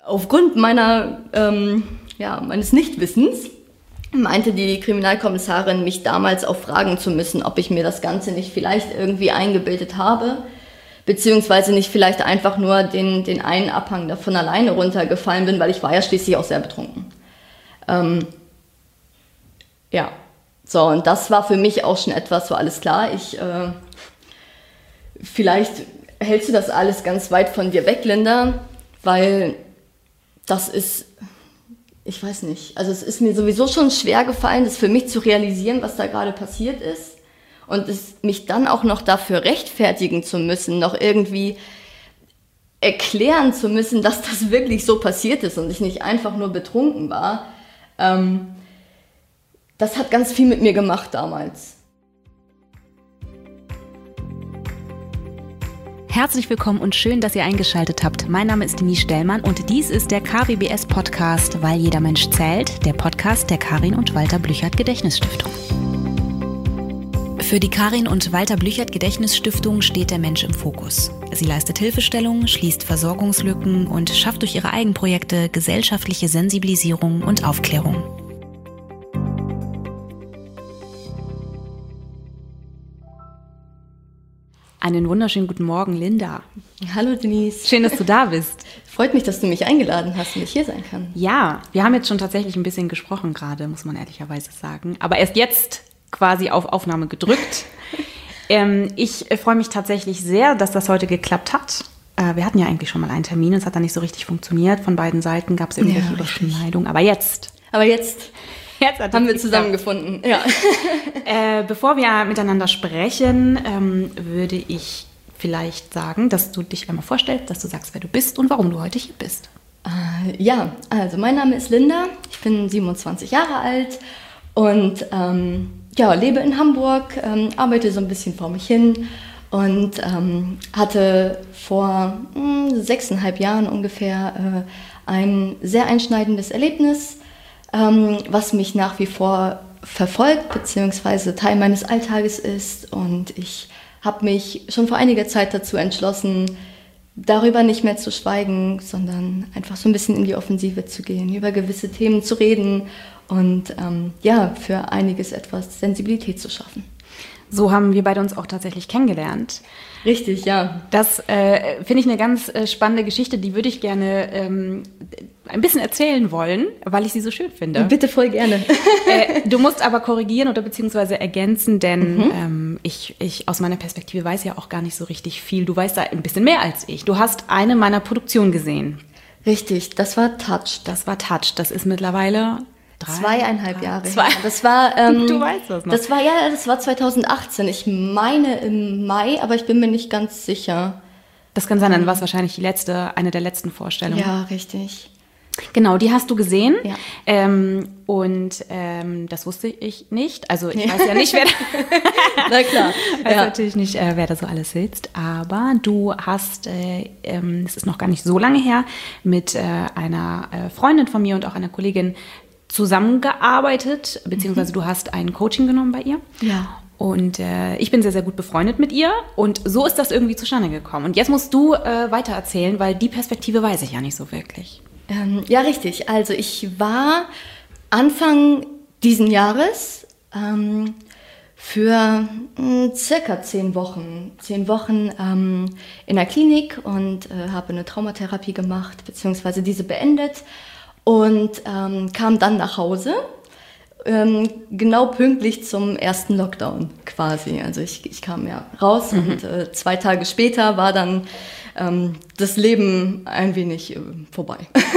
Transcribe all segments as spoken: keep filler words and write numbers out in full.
Aufgrund meiner, ähm, ja, meines Nichtwissens meinte die Kriminalkommissarin, mich damals auch fragen zu müssen, ob ich mir das Ganze nicht vielleicht irgendwie eingebildet habe, beziehungsweise nicht vielleicht einfach nur den, den einen Abhang da von alleine runtergefallen bin, weil ich war ja schließlich auch sehr betrunken. Ähm, ja, so, und das war für mich auch schon etwas, so alles klar, ich, äh, vielleicht hältst du das alles ganz weit von dir weg, Linda, weil das ist, ich weiß nicht, also es ist mir sowieso schon schwer gefallen, das für mich zu realisieren, was da gerade passiert ist und es, mich dann auch noch dafür rechtfertigen zu müssen, noch irgendwie erklären zu müssen, dass das wirklich so passiert ist und ich nicht einfach nur betrunken war. Ähm, das hat ganz viel mit mir gemacht damals. Herzlich willkommen und schön, dass ihr eingeschaltet habt. Mein Name ist Denise Stellmann und dies ist der K W B S Podcast, weil jeder Mensch zählt, der Podcast der Karin und Walter Blüchert Gedächtnisstiftung. Für die Karin und Walter Blüchert Gedächtnisstiftung steht der Mensch im Fokus. Sie leistet Hilfestellung, schließt Versorgungslücken und schafft durch ihre Eigenprojekte gesellschaftliche Sensibilisierung und Aufklärung. Einen wunderschönen guten Morgen, Linda. Hallo Denise. Schön, dass du da bist. Freut mich, dass du mich eingeladen hast und ich hier sein kann. Ja, wir haben jetzt schon tatsächlich ein bisschen gesprochen gerade, muss man ehrlicherweise sagen. Aber erst jetzt quasi auf Aufnahme gedrückt. ähm, ich äh, freue mich tatsächlich sehr, dass das heute geklappt hat. Äh, wir hatten ja eigentlich schon mal einen Termin, es hat dann nicht so richtig funktioniert. Von beiden Seiten gab es irgendwelche ja, Überschneidungen. Aber jetzt. Aber jetzt. Jetzt haben wir zusammengefunden. Ja. äh, bevor wir miteinander sprechen, ähm, würde ich vielleicht sagen, dass du dich einmal vorstellst, dass du sagst, wer du bist und warum du heute hier bist. Äh, ja, also mein Name ist Linda, ich bin siebenundzwanzig Jahre alt und ähm, ja, lebe in Hamburg, ähm, arbeite so ein bisschen vor mich hin und ähm, hatte vor mh, sechseinhalb Jahren ungefähr äh, ein sehr einschneidendes Erlebnis, Ähm, was mich nach wie vor verfolgt, beziehungsweise Teil meines Alltages ist. Und ich habe mich schon vor einiger Zeit dazu entschlossen, darüber nicht mehr zu schweigen, sondern einfach so ein bisschen in die Offensive zu gehen, über gewisse Themen zu reden und ähm, ja, für einiges etwas Sensibilität zu schaffen. So haben wir beide uns auch tatsächlich kennengelernt. Richtig, ja. Das äh, finde ich eine ganz äh, spannende Geschichte, die würde ich gerne ähm, ein bisschen erzählen wollen, weil ich sie so schön finde. Bitte, voll gerne. äh, du musst aber korrigieren oder beziehungsweise ergänzen, denn mhm. ähm, ich, ich aus meiner Perspektive weiß ja auch gar nicht so richtig viel. Du weißt da ein bisschen mehr als ich. Du hast eine meiner Produktionen gesehen. Richtig, das war Touch. Das war Touch. Das ist mittlerweile Drei, Zweieinhalb drei, Jahre. Zwei. Das war, ähm, du weißt das noch. Das war ja, das war zweitausendachtzehn. Ich meine im Mai, aber ich bin mir nicht ganz sicher. Das kann sein, dann war es wahrscheinlich die letzte, eine der letzten Vorstellungen. Ja, richtig. Genau, die hast du gesehen. Ja. Ähm, und ähm, das wusste ich nicht. Also ich weiß ja nicht, wer da, Na klar. weiß ja. natürlich nicht, äh, wer da so alles sitzt. Aber du hast, äh, ähm, es ist noch gar nicht so lange her, mit äh, einer äh, Freundin von mir und auch einer Kollegin zusammengearbeitet, beziehungsweise mhm. du hast ein Coaching genommen bei ihr. Ja. Und äh, ich bin sehr, sehr gut befreundet mit ihr und so ist das irgendwie zustande gekommen. Und jetzt musst du äh, weiter erzählen, weil die Perspektive weiß ich ja nicht so wirklich. Ähm, ja, richtig. Also ich war Anfang diesen Jahres ähm, für mh, circa zehn Wochen, zehn Wochen ähm, in der Klinik und äh, habe eine Traumatherapie gemacht, beziehungsweise diese beendet. Und ähm, kam dann nach Hause, ähm, genau pünktlich zum ersten Lockdown quasi. Also ich, ich kam ja raus mhm. und äh, zwei Tage später war dann ähm, das Leben ein wenig äh, vorbei.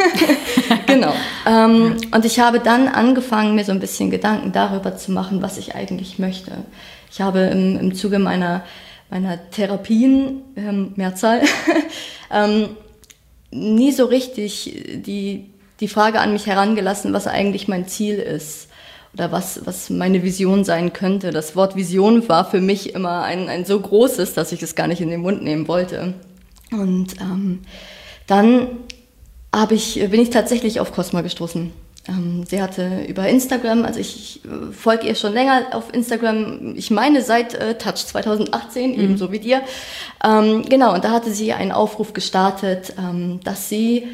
Genau. Ähm, und ich habe dann angefangen, mir so ein bisschen Gedanken darüber zu machen, was ich eigentlich möchte. Ich habe im, im Zuge meiner, meiner Therapien, ähm, Mehrzahl, ähm, nie so richtig die die Frage an mich herangelassen, was eigentlich mein Ziel ist oder was, was meine Vision sein könnte. Das Wort Vision war für mich immer ein, ein so großes, dass ich es gar nicht in den Mund nehmen wollte. Und ähm, dann hab ich, bin ich tatsächlich auf Cosma gestoßen. Ähm, sie hatte über Instagram, also ich, ich äh, folge ihr schon länger auf Instagram, ich meine seit äh, Touch zweitausendachtzehn, mhm. ebenso wie dir. Ähm, genau, und da hatte sie einen Aufruf gestartet, ähm, dass sie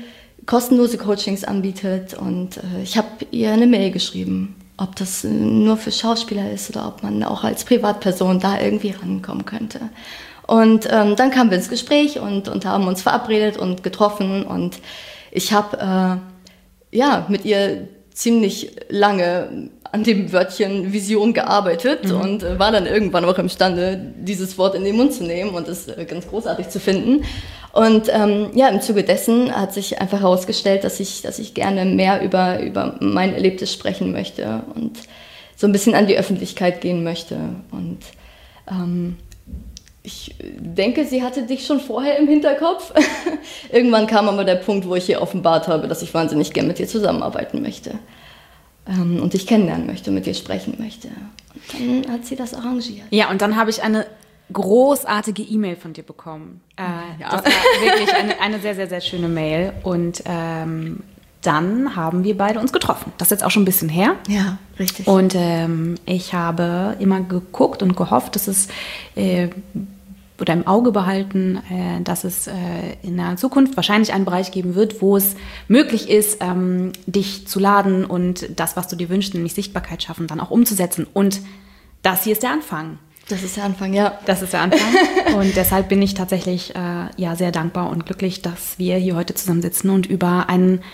kostenlose Coachings anbietet. Und äh, ich habe ihr eine Mail geschrieben, ob das äh, nur für Schauspieler ist oder ob man auch als Privatperson da irgendwie rankommen könnte. Und ähm, dann kamen wir ins Gespräch und, und haben uns verabredet und getroffen. Und ich habe äh, ja, mit ihr ziemlich lange an dem Wörtchen Vision gearbeitet mhm. und äh, war dann irgendwann auch imstande, dieses Wort in den Mund zu nehmen und es äh, ganz großartig zu finden. Und ähm, ja, im Zuge dessen hat sich einfach herausgestellt, dass ich, dass ich gerne mehr über, über mein Erlebtes sprechen möchte und so ein bisschen an die Öffentlichkeit gehen möchte. Und ähm, ich denke, sie hatte dich schon vorher im Hinterkopf. Irgendwann kam aber der Punkt, wo ich ihr offenbart habe, dass ich wahnsinnig gerne mit dir zusammenarbeiten möchte. Ähm, und dich kennenlernen möchte, mit dir sprechen möchte. Und dann hat sie das arrangiert. Ja, und dann habe ich eine großartige E-Mail von dir bekommen. Äh, ja. Das war wirklich eine, eine sehr, sehr, sehr schöne Mail. Und ähm, dann haben wir beide uns getroffen. Das ist jetzt auch schon ein bisschen her. Ja, richtig. Und ähm, ich habe immer geguckt und gehofft, dass es äh, oder im Auge behalten, äh, dass es äh, in der Zukunft wahrscheinlich einen Bereich geben wird, wo es möglich ist, ähm, dich zu laden und das, was du dir wünschst, nämlich Sichtbarkeit schaffen, dann auch umzusetzen. Und das hier ist der Anfang. Das ist der Anfang, ja. Das ist der Anfang. Und deshalb bin ich tatsächlich äh, ja, sehr dankbar und glücklich, dass wir hier heute zusammensitzen und über einen,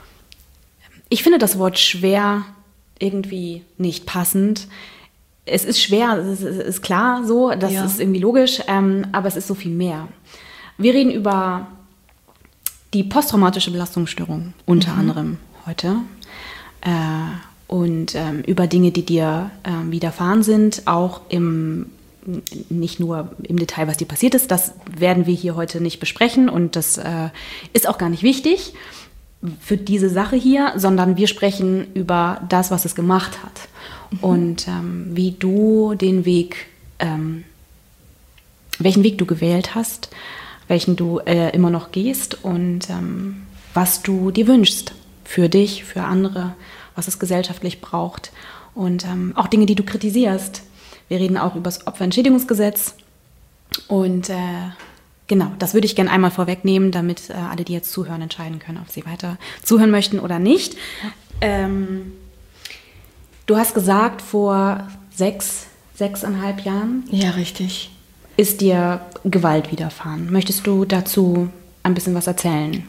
ich finde das Wort schwer irgendwie nicht passend. Es ist schwer, es ist, ist klar so, das ja. ist irgendwie logisch, ähm, aber es ist so viel mehr. Wir reden über die posttraumatische Belastungsstörung unter mhm. anderem heute äh, und ähm, über Dinge, die dir äh, widerfahren sind, auch im, nicht nur im Detail, was dir passiert ist, das werden wir hier heute nicht besprechen und das äh, ist auch gar nicht wichtig für diese Sache hier, sondern wir sprechen über das, was es gemacht hat. Mhm. Und ähm, wie du den Weg, ähm, welchen Weg du gewählt hast, welchen du äh, immer noch gehst und ähm, was du dir wünschst für dich, für andere, was es gesellschaftlich braucht und ähm, auch Dinge, die du kritisierst. Wir reden auch über das Opferentschädigungsgesetz und äh, genau, das würde ich gerne einmal vorwegnehmen, damit äh, alle, die jetzt zuhören, entscheiden können, ob sie weiter zuhören möchten oder nicht. Ähm, Du hast gesagt, vor sechs, sechseinhalb Jahren ja, richtig. ist dir Gewalt widerfahren. Möchtest du dazu ein bisschen was erzählen?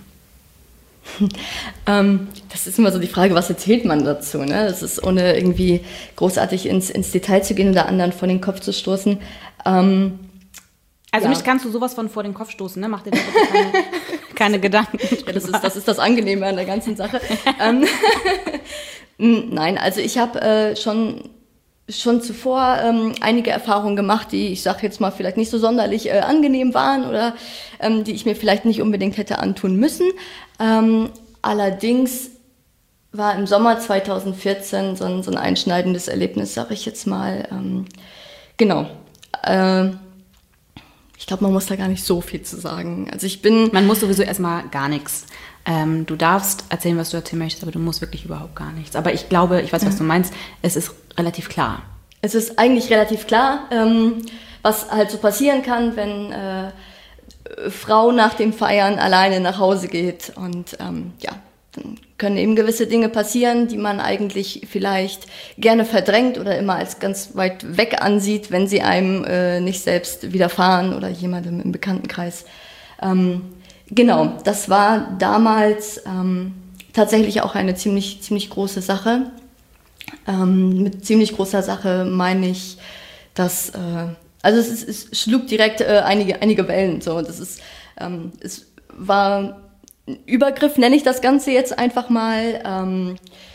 ähm, das ist immer so die Frage, was erzählt man dazu? Ne? Das ist, ohne irgendwie großartig ins, ins Detail zu gehen oder anderen vor den Kopf zu stoßen. Ähm, also ja. mich kannst du sowas von vor den Kopf stoßen, ne? Mach dir da bitte keine, keine Gedanken. Ja, das, ist, das ist das Angenehme an der ganzen Sache. ähm, Nein, also ich habe äh, schon, schon zuvor ähm, einige Erfahrungen gemacht, die, ich sage jetzt mal, vielleicht nicht so sonderlich äh, angenehm waren oder ähm, die ich mir vielleicht nicht unbedingt hätte antun müssen. Ähm, allerdings war im Sommer zweitausendvierzehn so ein, so ein einschneidendes Erlebnis, sage ich jetzt mal. Ähm, genau. Äh, ich glaube, man muss da gar nicht so viel zu sagen. Also ich bin... Man muss sowieso erstmal gar nichts. Ähm, du darfst erzählen, was du erzählen möchtest, aber du musst wirklich überhaupt gar nichts. Aber ich glaube, ich weiß, was du meinst, es ist relativ klar. Es ist eigentlich relativ klar, ähm, was halt so passieren kann, wenn äh, Frau nach dem Feiern alleine nach Hause geht. Und ähm, ja, dann können eben gewisse Dinge passieren, die man eigentlich vielleicht gerne verdrängt oder immer als ganz weit weg ansieht, wenn sie einem äh, nicht selbst widerfahren oder jemandem im Bekanntenkreis. Ähm, Genau, das war damals ähm, tatsächlich auch eine ziemlich, ziemlich große Sache. Ähm, mit ziemlich großer Sache meine ich, dass, äh, also es, ist, es schlug direkt äh, einige, einige Wellen. So. Das ist, ähm, es war ein Übergriff, nenne ich das Ganze jetzt einfach mal. Ähm,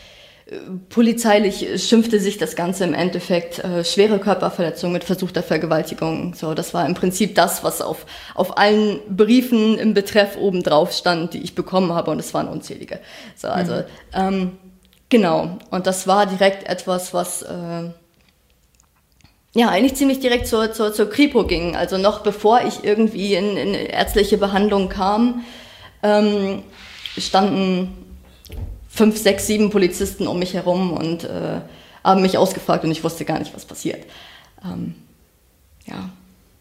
Polizeilich schimpfte sich das Ganze im Endeffekt äh, schwere Körperverletzung mit versuchter Vergewaltigung. So, das war im Prinzip das, was auf, auf allen Briefen im Betreff oben drauf stand, die ich bekommen habe, und es waren unzählige. So, also mhm. ähm, genau. Und das war direkt etwas, was äh, ja eigentlich ziemlich direkt zur, zur, zur Kripo ging. Also noch bevor ich irgendwie in, in ärztliche Behandlung kam, ähm, standen fünf, sechs, sieben Polizisten um mich herum und äh, haben mich ausgefragt und ich wusste gar nicht, was passiert. Ähm, ja.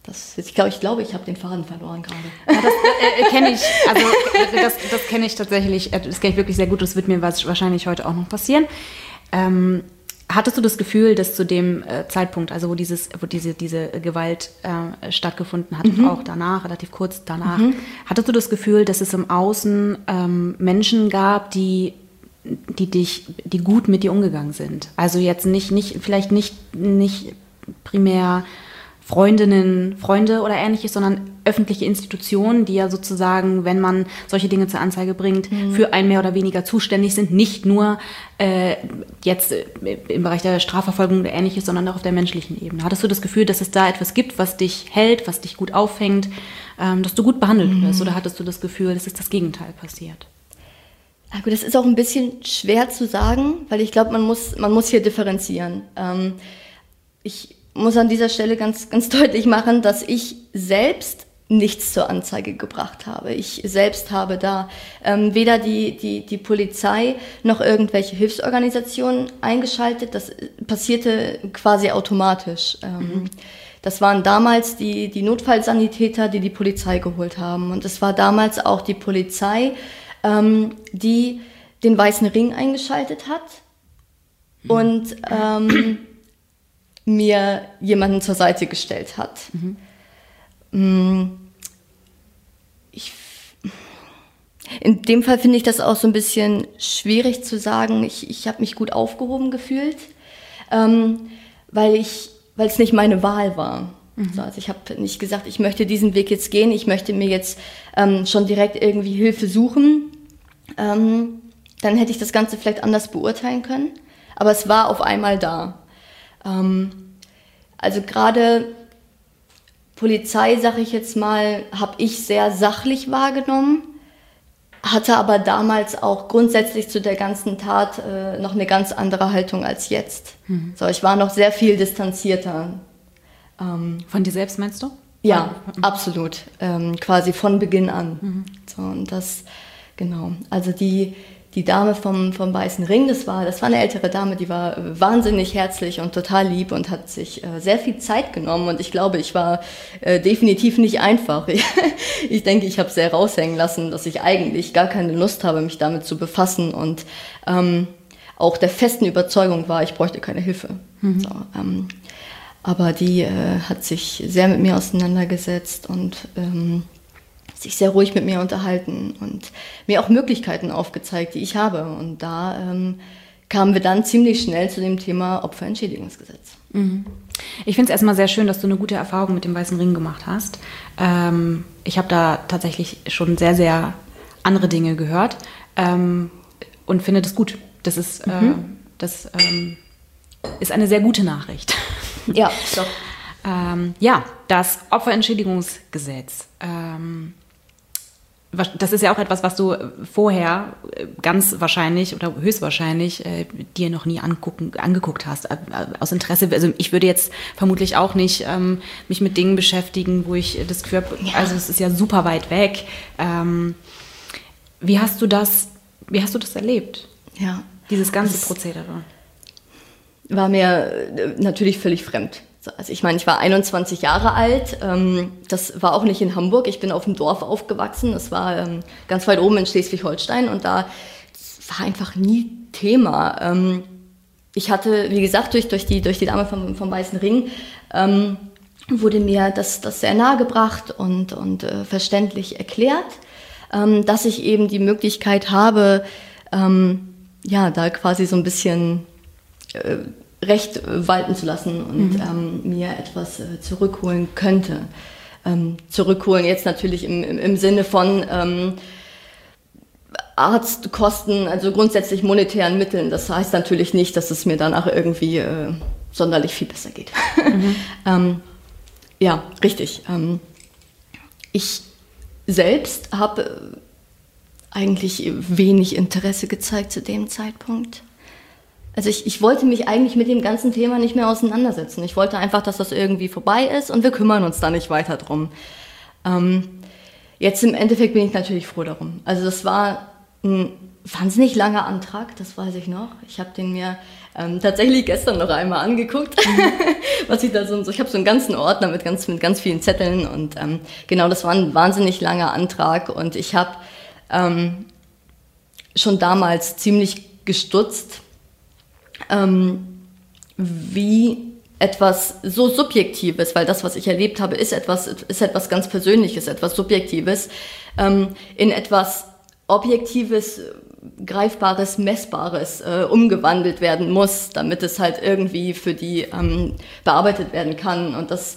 Das, ich glaube, ich, glaube, ich habe den Faden verloren gerade. Ja, das äh, kenne ich, also das, das kenne ich tatsächlich, das kenne ich wirklich sehr gut, das wird mir wahrscheinlich heute auch noch passieren. Ähm, hattest du das Gefühl, dass zu dem äh, Zeitpunkt, also wo, dieses, wo diese, diese Gewalt äh, stattgefunden hat, mhm. auch danach, relativ kurz danach, mhm. hattest du das Gefühl, dass es im Außen ähm, Menschen gab, die die dich, die gut mit dir umgegangen sind? Also jetzt nicht, nicht vielleicht nicht, nicht primär Freundinnen, Freunde oder Ähnliches, sondern öffentliche Institutionen, die ja sozusagen, wenn man solche Dinge zur Anzeige bringt, mhm. für einen mehr oder weniger zuständig sind. Nicht nur äh, jetzt äh, im Bereich der Strafverfolgung oder Ähnliches, sondern auch auf der menschlichen Ebene. Hattest du das Gefühl, dass es da etwas gibt, was dich hält, was dich gut auffängt, ähm, dass du gut behandelt mhm. wirst? Oder hattest du das Gefühl, dass es das Gegenteil passiert? Ja, gut, das ist auch ein bisschen schwer zu sagen, weil ich glaube, man muss, man muss hier differenzieren. Ähm, ich muss an dieser Stelle ganz, ganz deutlich machen, dass ich selbst nichts zur Anzeige gebracht habe. Ich selbst habe da ähm, weder die, die, die Polizei noch irgendwelche Hilfsorganisationen eingeschaltet. Das passierte quasi automatisch. Ähm, mhm. Das waren damals die, die Notfallsanitäter, die die Polizei geholt haben. Und es war damals auch die Polizei, ähm, die den Weißen Ring eingeschaltet hat mhm. und ähm, mir jemanden zur Seite gestellt hat. Mhm. Ich, in dem Fall finde ich das auch so ein bisschen schwierig zu sagen. Ich, ich habe mich gut aufgehoben gefühlt, ähm, weil ich, weil es nicht meine Wahl war. Mhm. So, also ich habe nicht gesagt, ich möchte diesen Weg jetzt gehen, ich möchte mir jetzt ähm, schon direkt irgendwie Hilfe suchen. Ähm, dann hätte ich das Ganze vielleicht anders beurteilen können. Aber es war auf einmal da. Also gerade Polizei, sage ich jetzt mal, habe ich sehr sachlich wahrgenommen, hatte aber damals auch grundsätzlich zu der ganzen Tat äh, noch eine ganz andere Haltung als jetzt. Mhm. So, ich war noch sehr viel distanzierter. Ähm, von dir selbst meinst du? Ja, mhm. absolut. Ähm, quasi von Beginn an. Mhm. So, und das, genau, also die... Die Dame vom, vom Weißen Ring, das war, das war eine ältere Dame, die war wahnsinnig herzlich und total lieb und hat sich äh, sehr viel Zeit genommen. Und ich glaube, ich war äh, definitiv nicht einfach. Ich, ich denke, ich habe sehr raushängen lassen, dass ich eigentlich gar keine Lust habe, mich damit zu befassen. Und ähm, auch der festen Überzeugung war, ich bräuchte keine Hilfe. Mhm. So, ähm, aber die äh, hat sich sehr mit mir auseinandergesetzt und ähm, sich sehr ruhig mit mir unterhalten und mir auch Möglichkeiten aufgezeigt, die ich habe. Und da ähm, kamen wir dann ziemlich schnell zu dem Thema Opferentschädigungsgesetz. Mhm. Ich finde es erstmal sehr schön, dass du eine gute Erfahrung mit dem Weißen Ring gemacht hast. Ähm, ich habe da tatsächlich schon sehr, sehr andere Dinge gehört ähm, und finde das gut. Das ist, mhm. äh, das, ähm, ist eine sehr gute Nachricht. Ja, doch. ähm, ja, das Opferentschädigungsgesetz. Ähm, Das ist ja auch etwas, was du vorher ganz wahrscheinlich oder höchstwahrscheinlich äh, dir noch nie angucken, angeguckt hast, äh, aus Interesse. Also ich würde jetzt vermutlich auch nicht ähm, mich mit Dingen beschäftigen, wo ich das Gefühl habe, ja. also es ist ja super weit weg. Ähm, wie hast du das, wie hast du das erlebt? Ja. Dieses ganze das Prozedere. War mir natürlich völlig fremd. Also ich meine, ich war einundzwanzig Jahre alt, ähm, das war auch nicht in Hamburg, ich bin auf dem Dorf aufgewachsen, das war ähm, ganz weit oben in Schleswig-Holstein und da war einfach nie Thema. Ähm, ich hatte, wie gesagt, durch, durch, die, durch die Dame vom, vom Weißen Ring ähm, wurde mir das, das sehr nahegebracht und, und äh, verständlich erklärt, ähm, dass ich eben die Möglichkeit habe, ähm, ja, da quasi so ein bisschen... Äh, Recht walten zu lassen und mhm. ähm, mir etwas äh, zurückholen könnte. Ähm, zurückholen jetzt natürlich im, im, im Sinne von ähm, Arztkosten, also grundsätzlich monetären Mitteln. Das heißt natürlich nicht, dass es mir danach irgendwie äh, sonderlich viel besser geht. Mhm. ähm, ja, richtig. Ähm, ich selbst habe eigentlich wenig Interesse gezeigt zu dem Zeitpunkt. Also ich, ich wollte mich eigentlich mit dem ganzen Thema nicht mehr auseinandersetzen. Ich wollte einfach, dass das irgendwie vorbei ist und wir kümmern uns da nicht weiter drum. Ähm, jetzt im Endeffekt bin ich natürlich froh darum. Also das war ein wahnsinnig langer Antrag, das weiß ich noch. Ich habe den mir ähm, tatsächlich gestern noch einmal angeguckt, was ich da so, ich habe so einen ganzen Ordner mit ganz, mit ganz vielen Zetteln und ähm, genau, das war ein wahnsinnig langer Antrag und ich habe ähm, schon damals ziemlich gestutzt, ähm, wie etwas so Subjektives, weil das, was ich erlebt habe, ist etwas, ist etwas ganz Persönliches, etwas Subjektives, ähm, in etwas Objektives, Greifbares, Messbares äh, umgewandelt werden muss, damit es halt irgendwie für die ähm, bearbeitet werden kann. Und das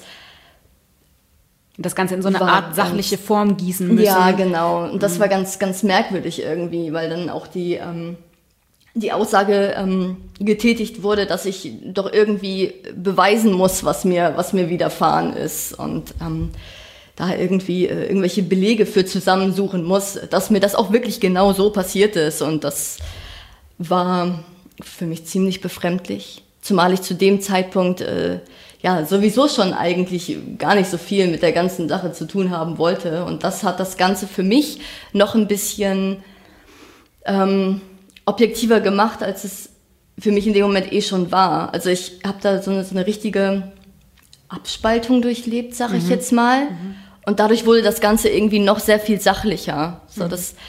das Ganze in so eine Art sachliche ganz, Form gießen müssen. Ja, genau. Und das mhm. war ganz, ganz merkwürdig irgendwie, weil dann auch die, ähm, die Aussage ähm, getätigt wurde, dass ich doch irgendwie beweisen muss, was mir, was mir widerfahren ist. Und ähm, da irgendwie äh, irgendwelche Belege für zusammensuchen muss, dass mir das auch wirklich genau so passiert ist. Und das war für mich ziemlich befremdlich. Zumal ich zu dem Zeitpunkt äh, ja sowieso schon eigentlich gar nicht so viel mit der ganzen Sache zu tun haben wollte. Und das hat das Ganze für mich noch ein bisschen ähm, objektiver gemacht, als es für mich in dem Moment eh schon war. Also ich habe da so eine, so eine richtige Abspaltung durchlebt, sag ich mhm. jetzt mal. Mhm. Und dadurch wurde das Ganze irgendwie noch sehr viel sachlicher. So, mhm. das,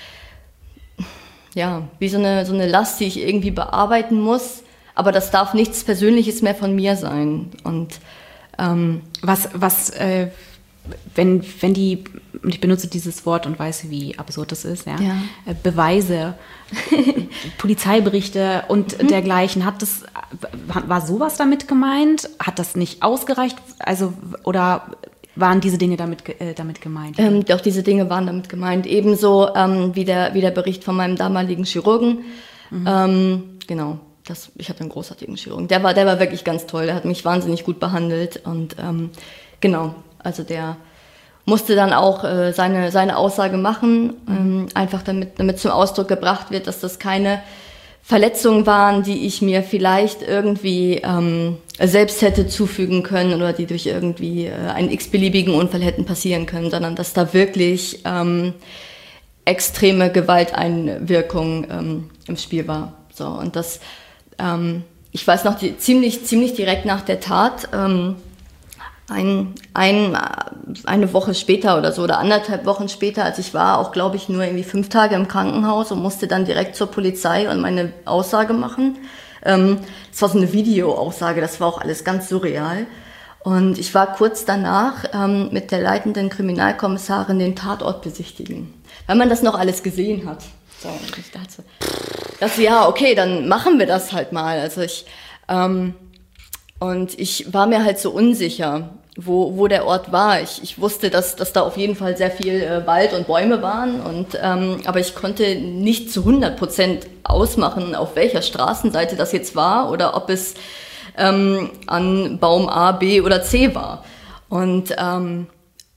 ja, wie so eine, so eine Last, die ich irgendwie bearbeiten muss. Aber das darf nichts Persönliches mehr von mir sein. Und ähm, was, was, äh, wenn, wenn die, und ich benutze dieses Wort und weiß, wie absurd das ist, ja, ja. Äh, Beweise, Polizeiberichte und mhm. dergleichen, hat das, war sowas damit gemeint? Hat das nicht ausgereicht? Also, oder waren diese Dinge damit, äh, damit gemeint? Ähm, doch, diese Dinge waren damit gemeint. Ebenso ähm, wie, der, wie der Bericht von meinem damaligen Chirurgen. Mhm. Ähm, genau, das, ich hatte einen großartigen Chirurgen. Der war, der war wirklich ganz toll. Der hat mich wahnsinnig gut behandelt. Und ähm, genau, also der musste dann auch äh, seine, seine Aussage machen, ähm, einfach damit, damit zum Ausdruck gebracht wird, dass das keine Verletzungen waren, die ich mir vielleicht irgendwie ähm, selbst hätte zufügen können oder die durch irgendwie äh, einen x-beliebigen Unfall hätten passieren können, sondern dass da wirklich ähm, extreme Gewalteinwirkung ähm, im Spiel war. So, und das, ähm, ich weiß noch, die, ziemlich, ziemlich direkt nach der Tat, ähm, ein, ein, eine Woche später oder so oder anderthalb Wochen später, als ich war, auch glaube ich nur irgendwie fünf Tage im Krankenhaus und musste dann direkt zur Polizei und meine Aussage machen. Ähm, das war so eine Videoaussage, das war auch alles ganz surreal. Und ich war kurz danach ähm, mit der leitenden Kriminalkommissarin den Tatort besichtigen, weil man das noch alles gesehen hat. So, und ich dachte, dachte, ja, okay, dann machen wir das halt mal. Also ich, ähm, und ich war mir halt so unsicher, wo, wo der Ort war. Ich, ich wusste, dass, dass da auf jeden Fall sehr viel äh, Wald und Bäume waren, und, ähm, aber ich konnte nicht zu hundert Prozent ausmachen, auf welcher Straßenseite das jetzt war oder ob es ähm, an Baum A, B oder C war. Und ähm,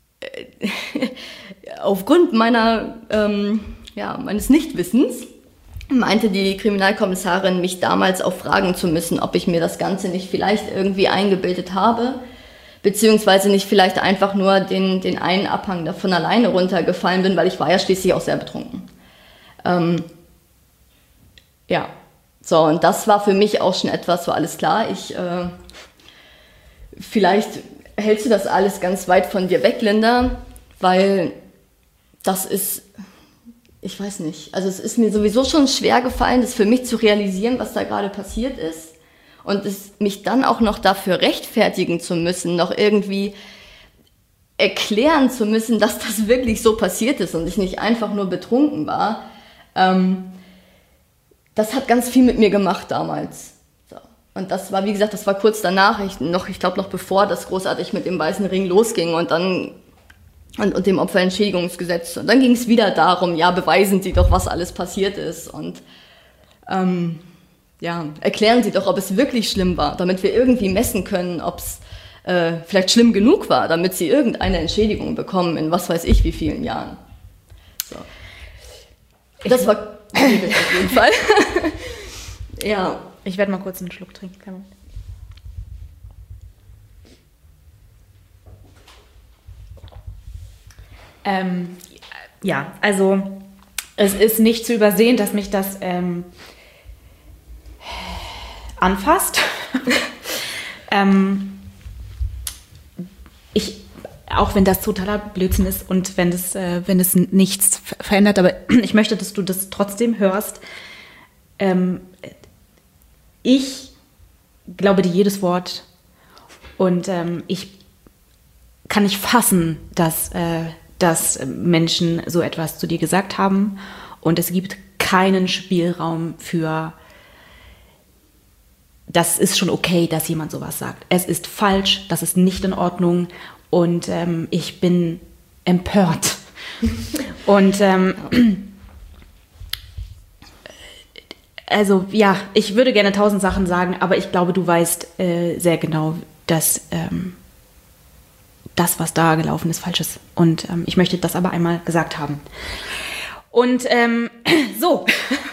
aufgrund meiner, ähm, ja, meines Nichtwissens meinte die Kriminalkommissarin, mich damals auch fragen zu müssen, ob ich mir das Ganze nicht vielleicht irgendwie eingebildet habe, beziehungsweise nicht vielleicht einfach nur den, den einen Abhang da von alleine runtergefallen bin, weil ich war ja schließlich auch sehr betrunken. Ähm, ja, so, und das war für mich auch schon etwas, so alles klar, ich, äh, vielleicht hältst du das alles ganz weit von dir weg, Linda, weil das ist... Ich weiß nicht, also es ist mir sowieso schon schwer gefallen, das für mich zu realisieren, was da gerade passiert ist, und es, mich dann auch noch dafür rechtfertigen zu müssen, noch irgendwie erklären zu müssen, dass das wirklich so passiert ist und ich nicht einfach nur betrunken war. Ähm, das hat ganz viel mit mir gemacht damals. So. Und das war, wie gesagt, das war kurz danach, ich, noch, ich glaube noch bevor das großartig mit dem Weißen Ring losging und dann Und, und dem Opferentschädigungsgesetz. Und dann ging es wieder darum, ja, beweisen Sie doch, was alles passiert ist. Und ähm, ja, erklären Sie doch, ob es wirklich schlimm war, damit wir irgendwie messen können, ob es äh, vielleicht schlimm genug war, damit Sie irgendeine Entschädigung bekommen in was weiß ich wie vielen Jahren. So. Das war schwierig auf jeden Fall. Ja. Ich werde mal kurz einen Schluck trinken. Ähm, ja, also es ist nicht zu übersehen, dass mich das ähm, anfasst. ähm, ich, auch wenn das totaler Blödsinn ist und wenn es, äh, wenn es nichts verändert, aber ich möchte, dass du das trotzdem hörst. Ähm, ich glaube dir jedes Wort und ähm, ich kann nicht fassen, dass, äh, dass Menschen so etwas zu dir gesagt haben und es gibt keinen Spielraum für, das ist schon okay, dass jemand sowas sagt. Es ist falsch, das ist nicht in Ordnung und ähm, ich bin empört. Und ähm, also ja, ich würde gerne tausend Sachen sagen, aber ich glaube, du weißt äh, sehr genau, dass ähm, das, was da gelaufen ist, falsch ist. Und ähm, ich möchte das aber einmal gesagt haben. Und ähm, so.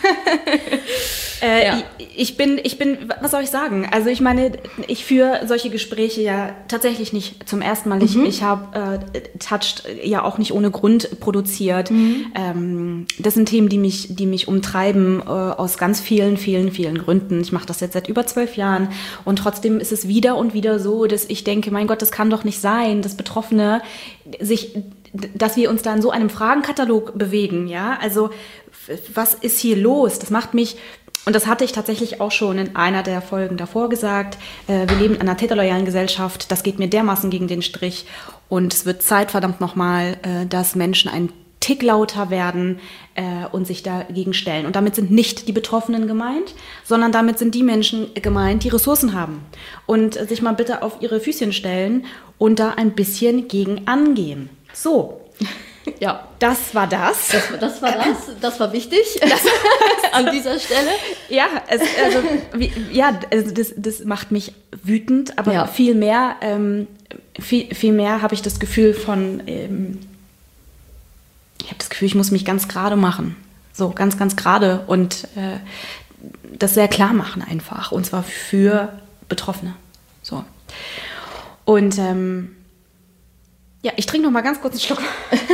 äh, ja. ich, ich bin, ich bin, was soll ich sagen? Also ich meine, ich führe solche Gespräche ja tatsächlich nicht zum ersten Mal. Mhm. Ich, ich habe äh, Touched ja auch nicht ohne Grund produziert. Mhm. Ähm, das sind Themen, die mich, die mich umtreiben äh, aus ganz vielen, vielen, vielen Gründen. Ich mache das jetzt seit über zwölf Jahren und trotzdem ist es wieder und wieder so, dass ich denke, mein Gott, das kann doch nicht sein, dass Betroffene sich, dass wir uns da in so einem Fragenkatalog bewegen, ja, also was ist hier los? Das macht mich, und das hatte ich tatsächlich auch schon in einer der Folgen davor gesagt, äh, wir leben in einer täterloyalen Gesellschaft, das geht mir dermaßen gegen den Strich und es wird Zeit, verdammt nochmal, äh, dass Menschen einen Tick lauter werden äh, und sich dagegen stellen. Und damit sind nicht die Betroffenen gemeint, sondern damit sind die Menschen gemeint, die Ressourcen haben und äh, sich mal bitte auf ihre Füßchen stellen und da ein bisschen gegen angehen. So, ja, das war das. Das, das war das. Das war wichtig das an dieser Stelle. Ja, es, also, wie, ja, also das, das macht mich wütend, aber ja. viel mehr, ähm, viel, viel mehr habe ich das Gefühl von, ähm, ich habe das Gefühl, ich muss mich ganz gerade machen. So, ganz, ganz gerade und äh, das sehr klar machen einfach. Und zwar für Betroffene. So. Und ähm, ja, ich trinke noch mal ganz kurz einen Schluck.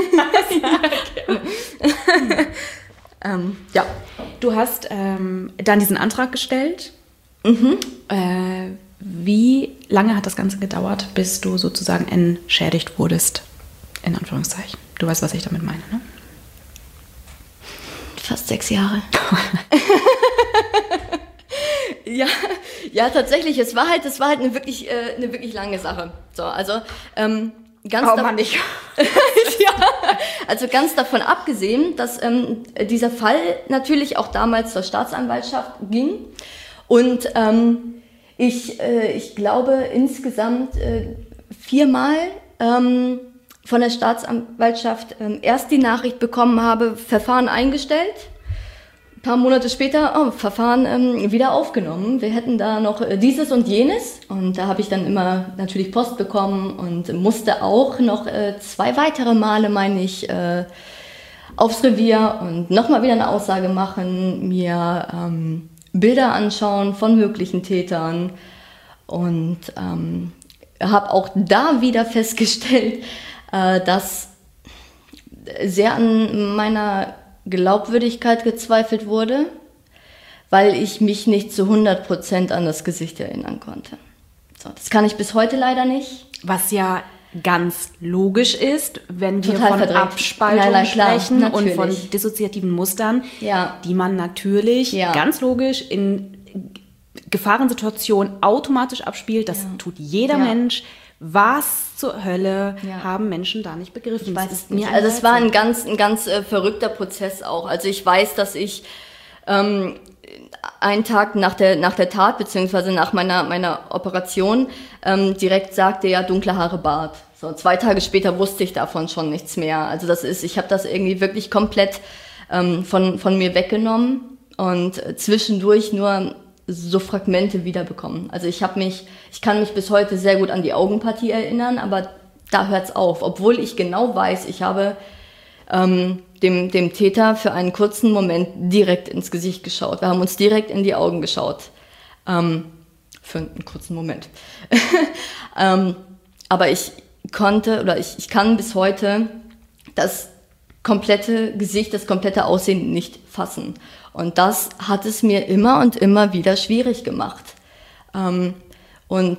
ja, ähm, ja, du hast ähm, dann diesen Antrag gestellt. Mhm. Äh, wie lange hat das Ganze gedauert, bis du sozusagen entschädigt wurdest? In Anführungszeichen. Du weißt, was ich damit meine, ne? Fast sechs Jahre. ja, ja, tatsächlich. Es war halt, es war halt eine wirklich, äh, eine wirklich lange Sache. So, also ähm, ganz oh, Mann, ich. ja, also ganz davon abgesehen, dass ähm, dieser Fall natürlich auch damals zur Staatsanwaltschaft ging und ähm, ich, äh, ich glaube insgesamt äh, viermal ähm, von der Staatsanwaltschaft ähm, erst die Nachricht bekommen habe, Verfahren eingestellt. Ein paar Monate später, oh, Verfahren ähm, wieder aufgenommen. Wir hätten da noch äh, dieses und jenes. Und da habe ich dann immer natürlich Post bekommen und musste auch noch äh, zwei weitere Male, meine ich, äh, aufs Revier und nochmal wieder eine Aussage machen, mir ähm, Bilder anschauen von möglichen Tätern. Und ähm, habe auch da wieder festgestellt, dass sehr an meiner Glaubwürdigkeit gezweifelt wurde, weil ich mich nicht zu hundert Prozent an das Gesicht erinnern konnte. So, das kann ich bis heute leider nicht. Was ja ganz logisch ist, wenn wir Total von verdrängt. Abspaltung nein, nein, klar, sprechen natürlich. und von dissoziativen Mustern, ja. die man natürlich ja. ganz logisch in Gefahrensituationen automatisch abspielt. Das ja. tut jeder ja. Mensch. Was zur Hölle ja. haben Menschen da nicht begriffen? Ich weiß es nicht. Also es war ein ganz, ein ganz äh, verrückter Prozess auch. Also ich weiß, dass ich ähm, einen Tag nach der, nach der Tat, beziehungsweise nach meiner, meiner Operation, ähm, direkt sagte, ja, dunkle Haare, Bart. So, zwei Tage später wusste ich davon schon nichts mehr. Also das ist, ich habe das irgendwie wirklich komplett ähm, von, von mir weggenommen und äh, zwischendurch nur so Fragmente wiederbekommen. Also ich habe mich, ich kann mich bis heute sehr gut an die Augenpartie erinnern, aber da hört's auf. Obwohl ich genau weiß, ich habe ähm, dem, dem Täter für einen kurzen Moment direkt ins Gesicht geschaut. Wir haben uns direkt in die Augen geschaut. Ähm, für einen kurzen Moment. ähm, aber ich konnte, oder ich, ich kann bis heute das komplette Gesicht, das komplette Aussehen nicht fassen. Und das hat es mir immer und immer wieder schwierig gemacht. Ähm, und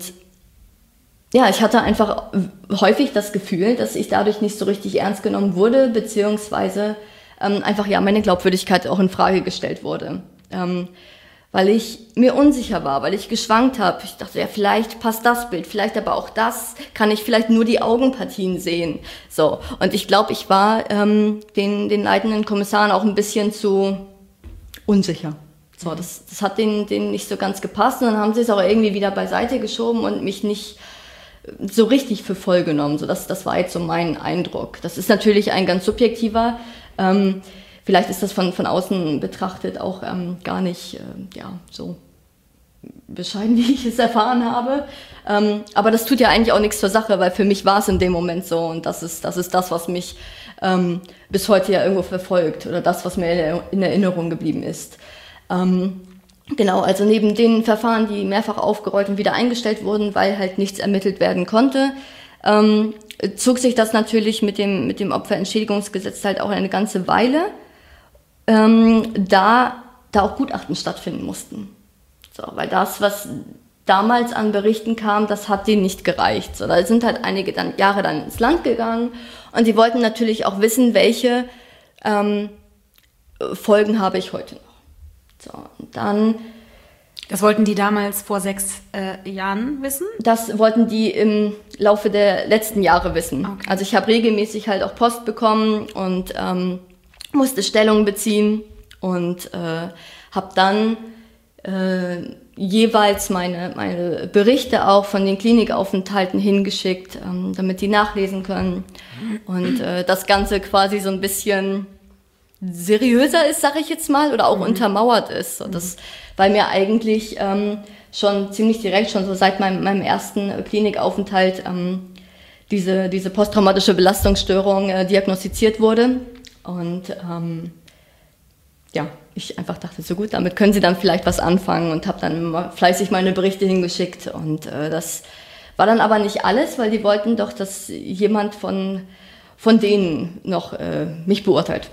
ja, ich hatte einfach häufig das Gefühl, dass ich dadurch nicht so richtig ernst genommen wurde, beziehungsweise ähm, einfach ja meine Glaubwürdigkeit auch in Frage gestellt wurde. Ähm, weil ich mir unsicher war, weil ich geschwankt habe. Ich dachte, ja, vielleicht passt das Bild, vielleicht aber auch das, kann ich vielleicht nur die Augenpartien sehen. So, und ich glaube, ich war ähm, den, den leitenden Kommissaren auch ein bisschen zu unsicher. So, das, das hat denen, denen nicht so ganz gepasst und dann haben sie es auch irgendwie wieder beiseite geschoben und mich nicht so richtig für voll genommen. So, das, das war jetzt so mein Eindruck. Das ist natürlich ein ganz subjektiver. Ähm, vielleicht ist das von, von außen betrachtet auch ähm, gar nicht äh, ja, so bescheiden, wie ich es erfahren habe. Ähm, aber das tut ja eigentlich auch nichts zur Sache, weil für mich war es in dem Moment so und das ist das, ist das was mich ähm, bis heute ja irgendwo verfolgt oder das, was mir in Erinnerung geblieben ist. Ähm, genau, also neben den Verfahren, die mehrfach aufgerollt und wieder eingestellt wurden, weil halt nichts ermittelt werden konnte, ähm, zog sich das natürlich mit dem, mit dem Opferentschädigungsgesetz halt auch eine ganze Weile, ähm, da, da auch Gutachten stattfinden mussten. So, weil das, was damals an Berichten kam, das hat denen nicht gereicht. So, da sind halt einige dann, Jahre dann ins Land gegangen und die wollten natürlich auch wissen, welche ähm, Folgen habe ich heute noch. So, und dann... Das wollten die damals vor sechs äh, Jahren wissen? Das wollten die im Laufe der letzten Jahre wissen. Okay. Also ich habe regelmäßig halt auch Post bekommen und ähm, musste Stellung beziehen und äh, habe dann äh, jeweils meine, meine Berichte auch von den Klinikaufenthalten hingeschickt, ähm, damit die nachlesen können. Und äh, das Ganze quasi so ein bisschen seriöser ist, sage ich jetzt mal, oder auch mhm. untermauert ist. So, das, weil mir eigentlich ähm, schon ziemlich direkt, schon so seit meinem, meinem ersten Klinikaufenthalt, ähm, diese, diese posttraumatische Belastungsstörung äh, diagnostiziert wurde. Und ähm, ja, ich einfach dachte, so gut, damit können Sie dann vielleicht was anfangen und habe dann immer fleißig meine Berichte hingeschickt. Und äh, das war dann aber nicht alles, weil die wollten doch, dass jemand von, von denen noch äh, mich beurteilt.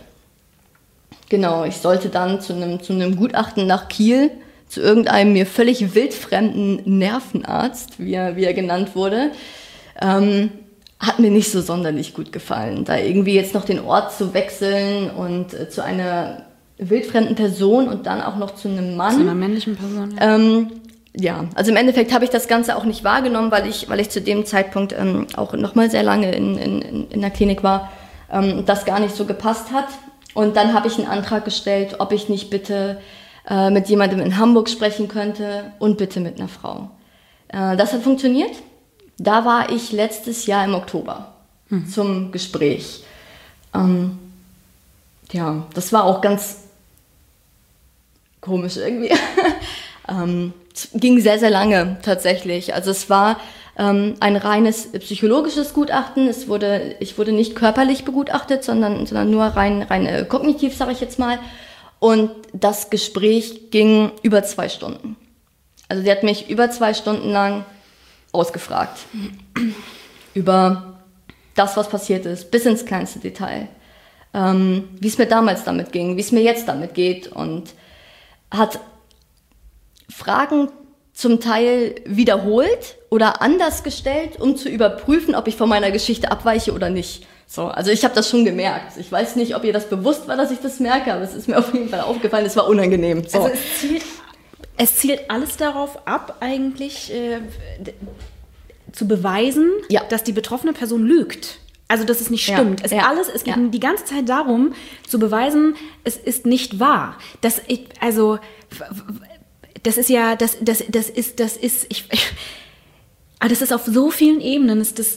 Genau, ich sollte dann zu einem, zu einem Gutachten nach Kiel, zu irgendeinem mir völlig wildfremden Nervenarzt, wie er, wie er genannt wurde, ähm, hat mir nicht so sonderlich gut gefallen. Da irgendwie jetzt noch den Ort zu wechseln und äh, zu einer wildfremden Person und dann auch noch zu einem Mann. Zu einer männlichen Person, ja. Ähm, ja, also im Endeffekt habe ich das Ganze auch nicht wahrgenommen, weil ich, weil ich zu dem Zeitpunkt ähm, auch noch mal sehr lange in, in, in der Klinik war, ähm, das gar nicht so gepasst hat. Und dann habe ich einen Antrag gestellt, ob ich nicht bitte äh, mit jemandem in Hamburg sprechen könnte und bitte mit einer Frau. Äh, das hat funktioniert. Da war ich letztes Jahr im Oktober mhm. zum Gespräch. Ähm, ja, das war auch ganz komisch irgendwie. ähm, es ging sehr, sehr lange tatsächlich. Also es war ähm, ein reines psychologisches Gutachten. Es wurde, ich wurde nicht körperlich begutachtet, sondern, sondern nur rein, rein äh, kognitiv, sage ich jetzt mal. Und das Gespräch ging über zwei Stunden. Also sie hat mich über zwei Stunden lang ausgefragt. Über das, was passiert ist, bis ins kleinste Detail. Ähm, wie es mir damals damit ging, wie es mir jetzt damit geht. Und hat Fragen zum Teil wiederholt oder anders gestellt, um zu überprüfen, ob ich von meiner Geschichte abweiche oder nicht. So, also ich habe das schon gemerkt. Ich weiß nicht, ob ihr das bewusst war, dass ich das merke, aber es ist mir auf jeden Fall aufgefallen, es war unangenehm. So. Also es zielt, es zielt alles darauf ab, eigentlich äh, zu beweisen, ja. dass die betroffene Person lügt. Also, dass es nicht stimmt. Ja, es, ja, alles, es geht ja. die ganze Zeit darum, zu beweisen, es ist nicht wahr. Das, also, das ist ja, das, das, das ist, das ist, ich, ich, das ist auf so vielen Ebenen, ist das,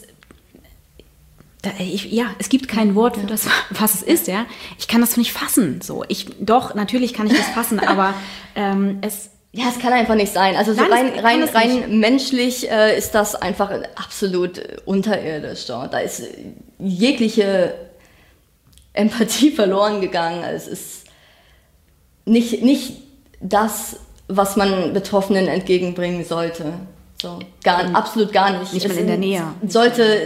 da, ich, ja, es gibt kein Wort für das, was es ist, ja. Ich kann das nicht fassen, so. Ich, doch, natürlich kann ich das fassen, aber ähm, es, ja, es kann einfach nicht sein. Also so Nein, rein, rein, rein menschlich äh, ist das einfach absolut äh, unterirdisch. So. Da ist äh, jegliche Empathie verloren gegangen. Es ist nicht, nicht das, was man Betroffenen entgegenbringen sollte. So, gar, absolut gar nicht. Nicht mal in der Nähe. Sollte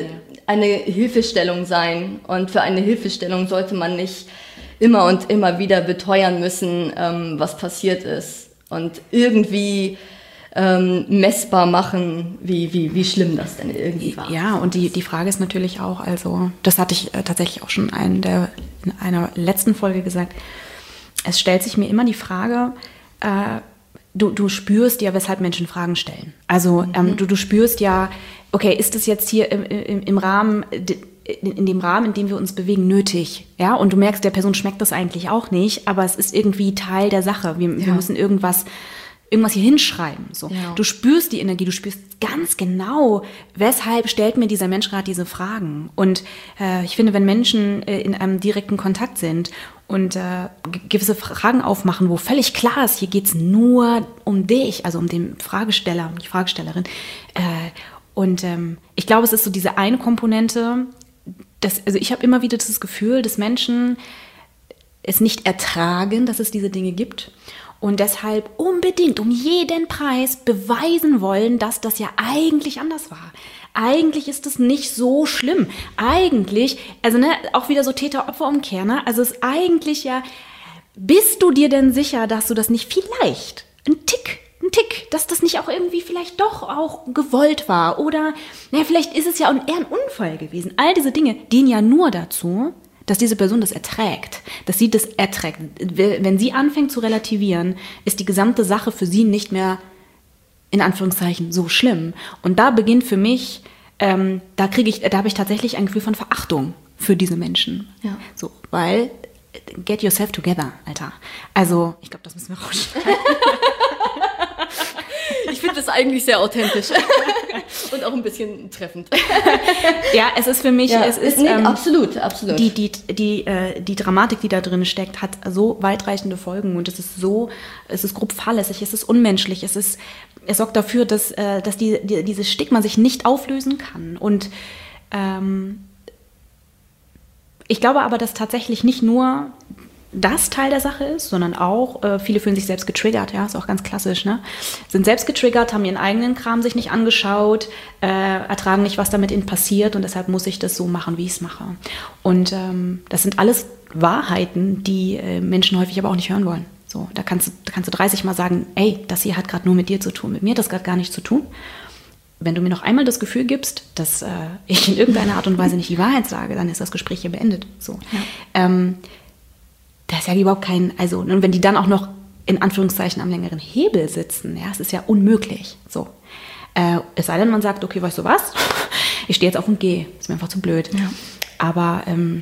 eine Hilfestellung sein. Und für eine Hilfestellung sollte man nicht immer und immer wieder beteuern müssen, ähm, was passiert ist. Und irgendwie ähm, messbar machen, wie, wie, wie schlimm das denn irgendwie war. Ja, und die, die Frage ist natürlich auch, also das hatte ich äh, tatsächlich auch schon in, der, in einer letzten Folge gesagt, es stellt sich mir immer die Frage, äh, du, du spürst ja, weshalb Menschen Fragen stellen. Also mhm. ähm, du, du spürst ja, okay, ist es jetzt hier im, im, im Rahmen, in dem Rahmen, in dem wir uns bewegen, nötig? Ja, und du merkst, der Person schmeckt das eigentlich auch nicht, aber es ist irgendwie Teil der Sache. Wir, ja. wir müssen irgendwas irgendwas hier hinschreiben. So. Ja. Du spürst die Energie, du spürst ganz genau, weshalb stellt mir dieser Mensch gerade diese Fragen. Und äh, ich finde, wenn Menschen äh, in einem direkten Kontakt sind und äh, gewisse Fragen aufmachen, wo völlig klar ist, hier geht's nur um dich, also um den Fragesteller, um die Fragestellerin. Äh, und ähm, ich glaube, es ist so diese eine Komponente, dass, also ich habe immer wieder das Gefühl, dass Menschen es nicht ertragen, dass es diese Dinge gibt. Und deshalb unbedingt um jeden Preis beweisen wollen, dass das ja eigentlich anders war. Eigentlich ist es nicht so schlimm. Eigentlich, also ne, auch wieder so Täter-Opfer-Umkehr, ne? Also es ist eigentlich ja, bist du dir denn sicher, dass du das nicht vielleicht, ein Tick, ein Tick, dass das nicht auch irgendwie vielleicht doch auch gewollt war? Oder, naja, vielleicht ist es ja eher ein Unfall gewesen. All diese Dinge dienen ja nur dazu, dass diese Person das erträgt, dass sie das erträgt. Wenn sie anfängt zu relativieren, ist die gesamte Sache für sie nicht mehr, in Anführungszeichen, so schlimm. Und da beginnt für mich, ähm, da kriege ich, da habe ich tatsächlich ein Gefühl von Verachtung für diese Menschen. Ja. So, weil, get yourself together, Alter. Also, ich glaube, das müssen wir rausschneiden. Ich finde das eigentlich sehr authentisch und auch ein bisschen treffend. Ja, es ist für mich, ja, es ist, nee, ähm, absolut, absolut. Die, die, die, äh, die Dramatik, die da drin steckt, hat so weitreichende Folgen und es ist so, es ist grob fahrlässig, es ist unmenschlich, es ist, es sorgt dafür, dass, äh, dass die, die, dieses Stigma sich nicht auflösen kann. Und ähm, ich glaube aber, dass tatsächlich nicht nur das Teil der Sache ist, sondern auch, äh, viele fühlen sich selbst getriggert, ja, ist auch ganz klassisch, ne? Sind selbst getriggert, haben ihren eigenen Kram sich nicht angeschaut, äh, ertragen nicht, was damit ihnen passiert und deshalb muss ich das so machen, wie ich es mache. Und ähm, das sind alles Wahrheiten, die äh, Menschen häufig aber auch nicht hören wollen. So, da kannst du, da kannst du dreißig Mal sagen, ey, das hier hat gerade nur mit dir zu tun, mit mir hat das gerade gar nichts zu tun. Wenn du mir noch einmal das Gefühl gibst, dass äh, ich in irgendeiner Art und Weise nicht die Wahrheit sage, dann ist das Gespräch hier beendet. So. Ja. Ähm, Da ist ja überhaupt kein, also, und wenn die dann auch noch in Anführungszeichen am längeren Hebel sitzen, ja, es ist ja unmöglich. So. Äh, es sei denn, man sagt, okay, weißt du was? Ich stehe jetzt auf und gehe. Ist mir einfach zu blöd. Ja. Aber ähm,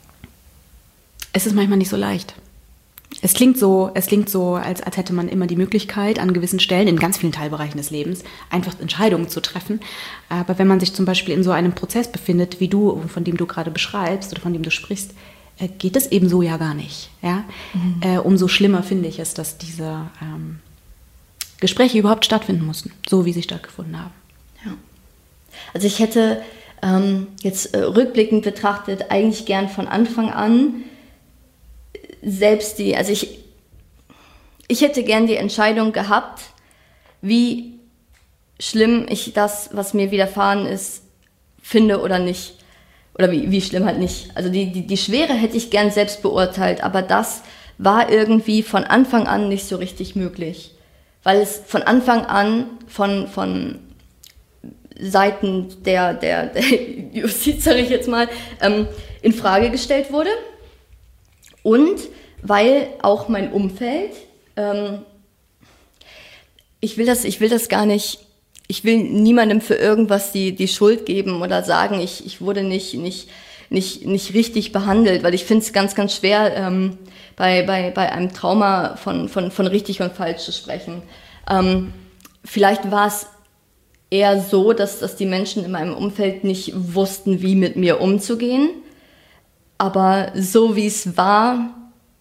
es ist manchmal nicht so leicht. Es klingt so, es klingt so, als, als hätte man immer die Möglichkeit, an gewissen Stellen, in ganz vielen Teilbereichen des Lebens, einfach Entscheidungen zu treffen. Aber wenn man sich zum Beispiel in so einem Prozess befindet, wie du, von dem du gerade beschreibst oder von dem du sprichst, geht es eben so ja gar nicht. Ja? Mhm. Äh, umso schlimmer finde ich es, dass diese ähm, Gespräche überhaupt stattfinden mussten, so wie sie stattgefunden haben. Ja. Also ich hätte ähm, jetzt äh, rückblickend betrachtet eigentlich gern von Anfang an selbst die, also ich, ich hätte gern die Entscheidung gehabt, wie schlimm ich das, was mir widerfahren ist, finde oder nicht. Oder wie, wie schlimm halt nicht. Also die, die, die Schwere hätte ich gern selbst beurteilt, aber das war irgendwie von Anfang an nicht so richtig möglich. Weil es von Anfang an von, von Seiten der, der, der Justiz, sage ich jetzt mal, ähm, in Frage gestellt wurde. Und weil auch mein Umfeld, ähm, ich will das, ich will das gar nicht... Ich will niemandem für irgendwas die, die Schuld geben oder sagen, ich, ich wurde nicht, nicht, nicht, nicht richtig behandelt, weil ich finde es ganz, ganz schwer, ähm, bei, bei, bei einem Trauma von, von, von richtig und falsch zu sprechen. Ähm, vielleicht war es eher so, dass, dass die Menschen in meinem Umfeld nicht wussten, wie mit mir umzugehen. Aber so wie es war,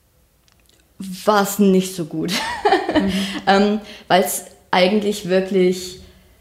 war es nicht so gut. Mhm. ähm, weil es eigentlich wirklich...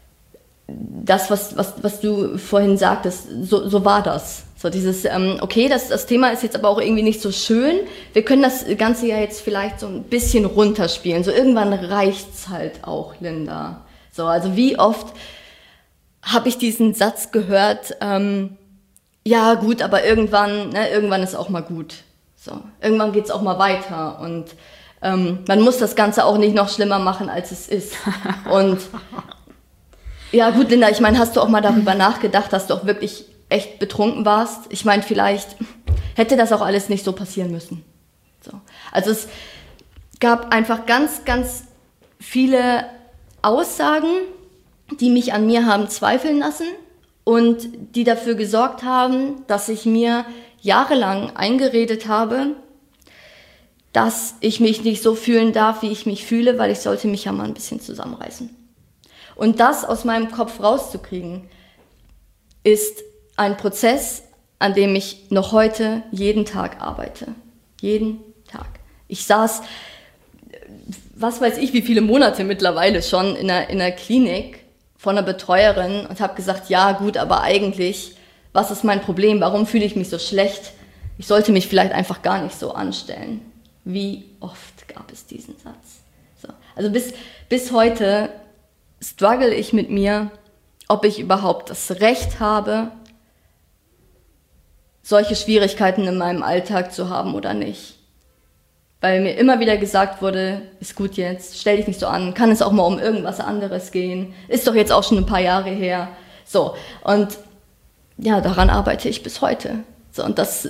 Das, was, was, was du vorhin sagtest, so, so war das. So dieses, ähm, okay, das, das Thema ist jetzt aber auch irgendwie nicht so schön. Wir können das Ganze ja jetzt vielleicht so ein bisschen runterspielen. So irgendwann reicht's halt auch, Linda. So, also wie oft habe ich diesen Satz gehört, ähm, ja gut, aber irgendwann, ne, irgendwann ist auch mal gut. So, irgendwann geht es auch mal weiter und ähm, man muss das Ganze auch nicht noch schlimmer machen, als es ist. Und ja gut, Linda, ich meine, hast du auch mal darüber nachgedacht, dass du auch wirklich echt betrunken warst? Ich meine, vielleicht hätte das auch alles nicht so passieren müssen. So. Also es gab einfach ganz, ganz viele Aussagen, die mich an mir haben zweifeln lassen und die dafür gesorgt haben, dass ich mir jahrelang eingeredet habe, dass ich mich nicht so fühlen darf, wie ich mich fühle, weil ich sollte mich ja mal ein bisschen zusammenreißen. Und das aus meinem Kopf rauszukriegen, ist ein Prozess, an dem ich noch heute jeden Tag arbeite. Jeden Tag. Ich saß, was weiß ich, wie viele Monate mittlerweile schon in der, in der Klinik von einer Betreuerin und habe gesagt, ja gut, aber eigentlich, was ist mein Problem? Warum fühle ich mich so schlecht? Ich sollte mich vielleicht einfach gar nicht so anstellen. Wie oft gab es diesen Satz? So. Also bis, bis heute struggle ich mit mir, ob ich überhaupt das Recht habe, solche Schwierigkeiten in meinem Alltag zu haben oder nicht. Weil mir immer wieder gesagt wurde, ist gut jetzt, stell dich nicht so an, kann es auch mal um irgendwas anderes gehen, ist doch jetzt auch schon ein paar Jahre her. So, und ja, daran arbeite ich bis heute. So, und das,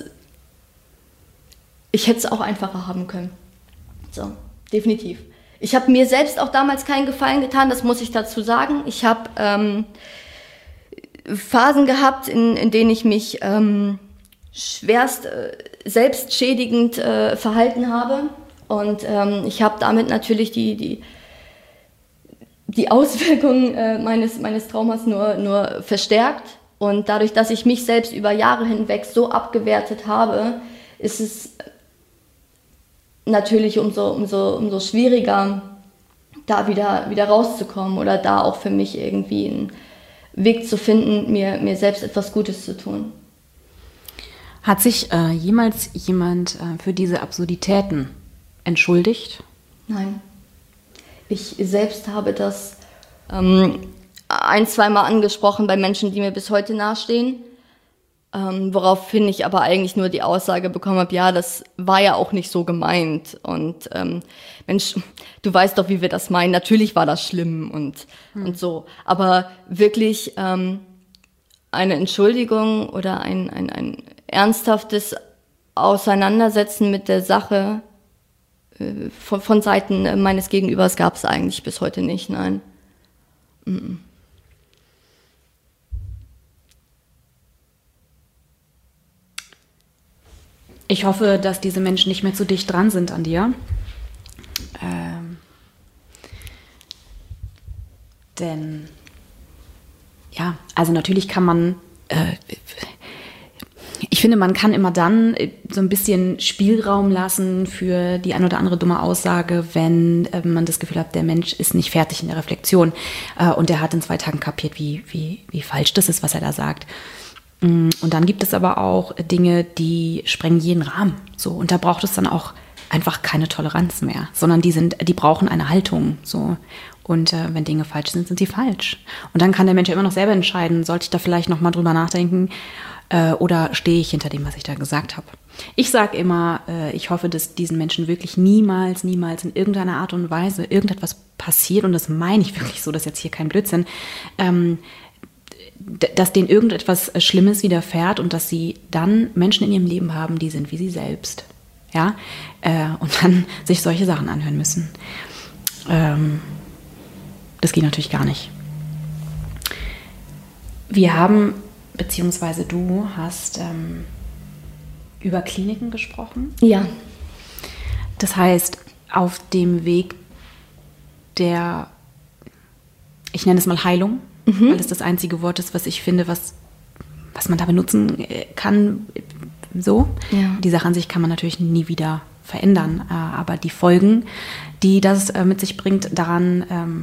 ich hätte es auch einfacher haben können. So, definitiv. Ich habe mir selbst auch damals keinen Gefallen getan, das muss ich dazu sagen. Ich habe ähm, Phasen gehabt, in, in denen ich mich ähm, schwerst äh, selbstschädigend äh, verhalten habe. Und ähm, ich habe damit natürlich die, die, die Auswirkungen äh, meines, meines Traumas nur, nur verstärkt. Und dadurch, dass ich mich selbst über Jahre hinweg so abgewertet habe, ist es natürlich umso, umso, umso schwieriger, da wieder, wieder rauszukommen oder da auch für mich irgendwie einen Weg zu finden, mir, mir selbst etwas Gutes zu tun. Hat sich äh, jemals jemand äh, für diese Absurditäten entschuldigt? Nein. Ich selbst habe das ähm, ein-, zweimal angesprochen bei Menschen, die mir bis heute nahestehen. Ähm, woraufhin ich aber eigentlich nur die Aussage bekommen habe, ja, das war ja auch nicht so gemeint. Und ähm, Mensch, du weißt doch, wie wir das meinen. Natürlich war das schlimm und, hm. und so. Aber wirklich ähm, eine Entschuldigung oder ein, ein, ein ernsthaftes Auseinandersetzen mit der Sache äh, von, von Seiten meines Gegenübers gab es eigentlich bis heute nicht, nein. Mm-mm. Ich hoffe, dass diese Menschen nicht mehr zu dicht dran sind an dir. Ähm, denn, ja, also natürlich kann man, äh, ich finde, man kann immer dann so ein bisschen Spielraum lassen für die ein oder andere dumme Aussage, wenn äh, man das Gefühl hat, der Mensch ist nicht fertig in der Reflexion äh, und der hat in zwei Tagen kapiert, wie, wie, wie falsch das ist, was er da sagt. Und dann gibt es aber auch Dinge, die sprengen jeden Rahmen. So, und da braucht es dann auch einfach keine Toleranz mehr, sondern die sind, die brauchen eine Haltung. So. Und äh, wenn Dinge falsch sind, sind sie falsch. Und dann kann der Mensch ja immer noch selber entscheiden, sollte ich da vielleicht noch mal drüber nachdenken äh, oder stehe ich hinter dem, was ich da gesagt habe. Ich sage immer, äh, ich hoffe, dass diesen Menschen wirklich niemals, niemals in irgendeiner Art und Weise irgendetwas passiert, und das meine ich wirklich so, das ist jetzt hier kein Blödsinn, ähm, dass denen irgendetwas Schlimmes widerfährt und dass sie dann Menschen in ihrem Leben haben, die sind wie sie selbst. Ja? Äh, und dann sich solche Sachen anhören müssen. Ähm, das geht natürlich gar nicht. Wir haben, beziehungsweise du hast ähm, über Kliniken gesprochen. Ja. Das heißt, auf dem Weg der, ich nenne es mal Heilung, Mhm. weil es das einzige Wort ist, was ich finde, was, was man da benutzen kann. So. Ja. Die Sache an sich kann man natürlich nie wieder verändern, aber die Folgen, die das mit sich bringt, daran ähm,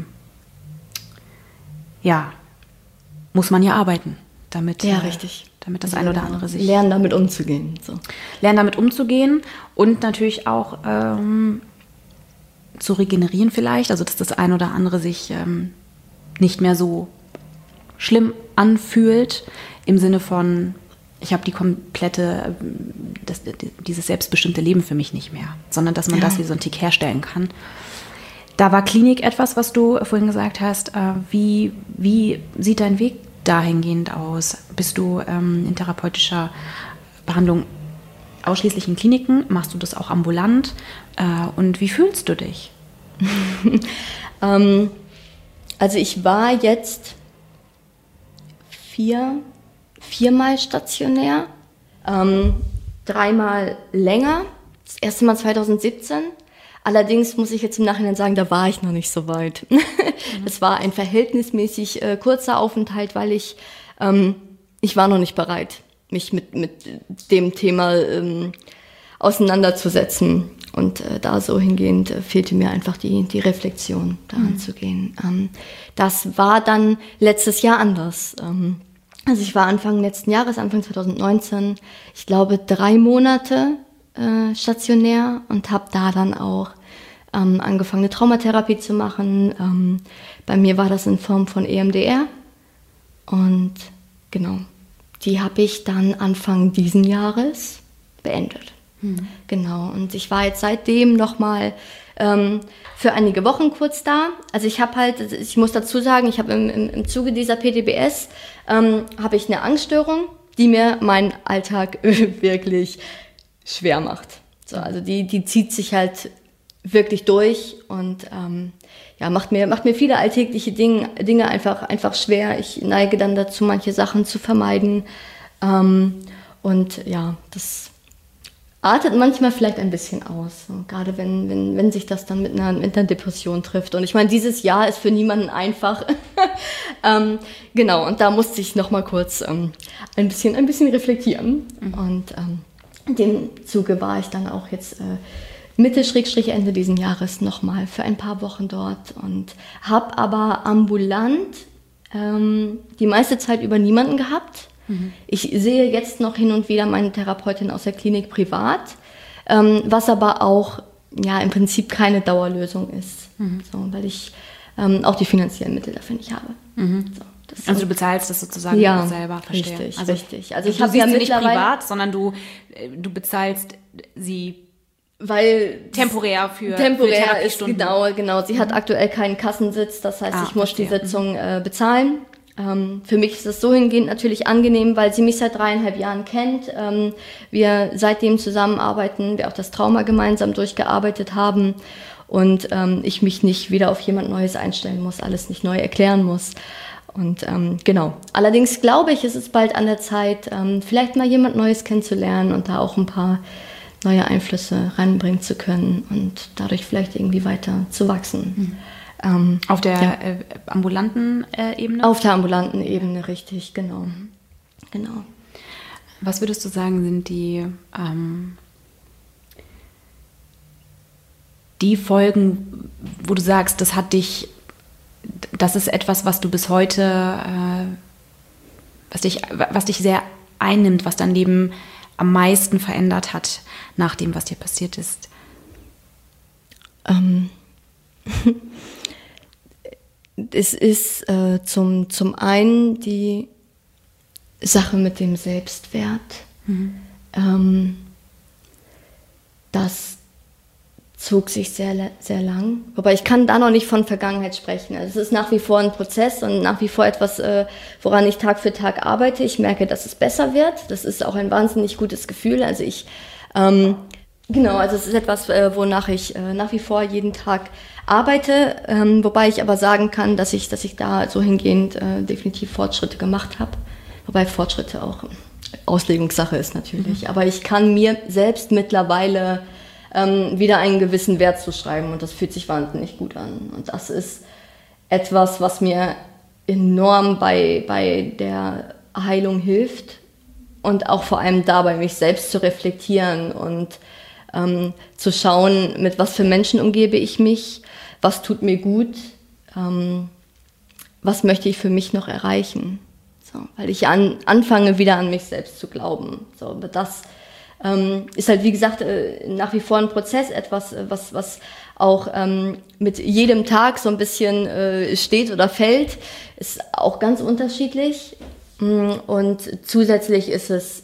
ja, muss man ja arbeiten, damit, ja, richtig. damit das ein oder andere sich... Lernen, damit umzugehen. So. Lernen, damit umzugehen und natürlich auch ähm, zu regenerieren vielleicht, also dass das ein oder andere sich ähm, nicht mehr so schlimm anfühlt, im Sinne von, ich habe die komplette, das, dieses selbstbestimmte Leben für mich nicht mehr, sondern dass man ja. das wie so ein Tick herstellen kann. Da war Klinik etwas, was du vorhin gesagt hast. Wie, wie sieht dein Weg dahingehend aus? Bist du ähm, in therapeutischer Behandlung ausschließlich in Kliniken? Machst du das auch ambulant? Äh, und wie fühlst du dich? ähm, also ich war jetzt vier, viermal stationär, ähm, dreimal länger. Das erste Mal zwanzig siebzehn. Allerdings muss ich jetzt im Nachhinein sagen, da war ich noch nicht so weit. Es war ein verhältnismäßig äh, kurzer Aufenthalt, weil ich, ähm, ich war noch nicht bereit, mich mit, mit dem Thema ähm, auseinanderzusetzen. Und äh, da so hingehend äh, fehlte mir einfach die, die Reflexion, daran mhm. zu gehen. Ähm, das war dann letztes Jahr anders. Ähm, also ich war Anfang letzten Jahres, Anfang zwanzig neunzehn, ich glaube drei Monate äh, stationär und habe da dann auch ähm, angefangen, eine Traumatherapie zu machen. Ähm, bei mir war das in Form von E M D R. Und genau, die habe ich dann Anfang diesen Jahres beendet. Hm. Genau, und ich war jetzt seitdem nochmal ähm, für einige Wochen kurz da. Also ich habe halt, ich muss dazu sagen, ich habe im, im, im Zuge dieser P T B S, ähm, habe ich eine Angststörung, die mir meinen Alltag wirklich schwer macht. So, also die, die zieht sich halt wirklich durch und ähm, ja, macht mir, macht mir viele alltägliche Dinge, Dinge einfach, einfach schwer. Ich neige dann dazu, manche Sachen zu vermeiden. Ähm, und ja, das artet manchmal vielleicht ein bisschen aus, so, gerade wenn, wenn, wenn sich das dann mit einer, mit einer Depression trifft. Und ich meine, dieses Jahr ist für niemanden einfach. ähm, genau, und da musste ich noch mal kurz ähm, ein bisschen, ein bisschen reflektieren. Mhm. Und ähm, in dem Zuge war ich dann auch jetzt äh, Mitte, Schrägstrich Ende diesen Jahres noch mal für ein paar Wochen dort und habe aber ambulant ähm, die meiste Zeit über niemanden gehabt. Mhm. Ich sehe jetzt noch hin und wieder meine Therapeutin aus der Klinik privat, ähm, was aber auch ja, im Prinzip keine Dauerlösung ist, mhm. so, weil ich ähm, auch die finanziellen Mittel dafür nicht habe. Mhm. So. Das Also du bezahlst das sozusagen ja, selber, verstehe. Richtig, also, richtig. Also ich du habe siehst ja sie nicht mittlerweile privat, sondern du, du bezahlst sie weil temporär für temporär für ist genau, genau. Sie hat aktuell keinen Kassensitz, das heißt, ah, ich muss verstehe. die Sitzung äh, bezahlen. Ähm, für mich ist es so hingehend natürlich angenehm, weil sie mich seit dreieinhalb Jahren kennt. Ähm, wir seitdem zusammenarbeiten, wir auch das Trauma gemeinsam durchgearbeitet haben. Und ähm, ich mich nicht wieder auf jemand Neues einstellen muss, alles nicht neu erklären muss. Und ähm, genau. Allerdings glaube ich, es ist bald an der Zeit, ähm, vielleicht mal jemand Neues kennenzulernen und da auch ein paar neue Einflüsse reinbringen zu können und dadurch vielleicht irgendwie weiter zu wachsen. Mhm. Ähm, auf der ja. äh, ambulanten äh, Ebene? Auf der ambulanten Ebene, richtig, genau. genau. Was würdest du sagen, sind die ähm, die Folgen, wo du sagst, das hat dich, das ist etwas, was du bis heute, äh, was dich, was dich sehr einnimmt, was dein Leben am meisten verändert hat nach dem, was dir passiert ist? Ähm, es ist äh, zum, zum einen die Sache mit dem Selbstwert. Mhm. Ähm, das zog sich sehr, sehr lang. Wobei ich kann da noch nicht von Vergangenheit sprechen. Also es ist nach wie vor ein Prozess und nach wie vor etwas, äh, woran ich Tag für Tag arbeite. Ich merke, dass es besser wird. Das ist auch ein wahnsinnig gutes Gefühl. Also ich, ähm, genau, also es ist etwas, äh, wonach ich äh, nach wie vor jeden Tag arbeite. Ähm, wobei ich aber sagen kann, dass ich, dass ich da so hingehend äh, definitiv Fortschritte gemacht habe. Wobei Fortschritte auch Auslegungssache ist natürlich. Mhm. Aber ich kann mir selbst mittlerweile Ähm, wieder einen gewissen Wert zu schreiben und das fühlt sich wahnsinnig gut an. Und das ist etwas, was mir enorm bei, bei der Heilung hilft und auch vor allem dabei, mich selbst zu reflektieren und ähm, zu schauen, mit was für Menschen umgebe ich mich, was tut mir gut, ähm, was möchte ich für mich noch erreichen. So, weil ich an, anfange, wieder an mich selbst zu glauben. So, aber das Ähm, ist halt, wie gesagt, äh, nach wie vor ein Prozess, etwas, äh, was, was auch ähm, mit jedem Tag so ein bisschen äh, steht oder fällt, ist auch ganz unterschiedlich. Und zusätzlich ist es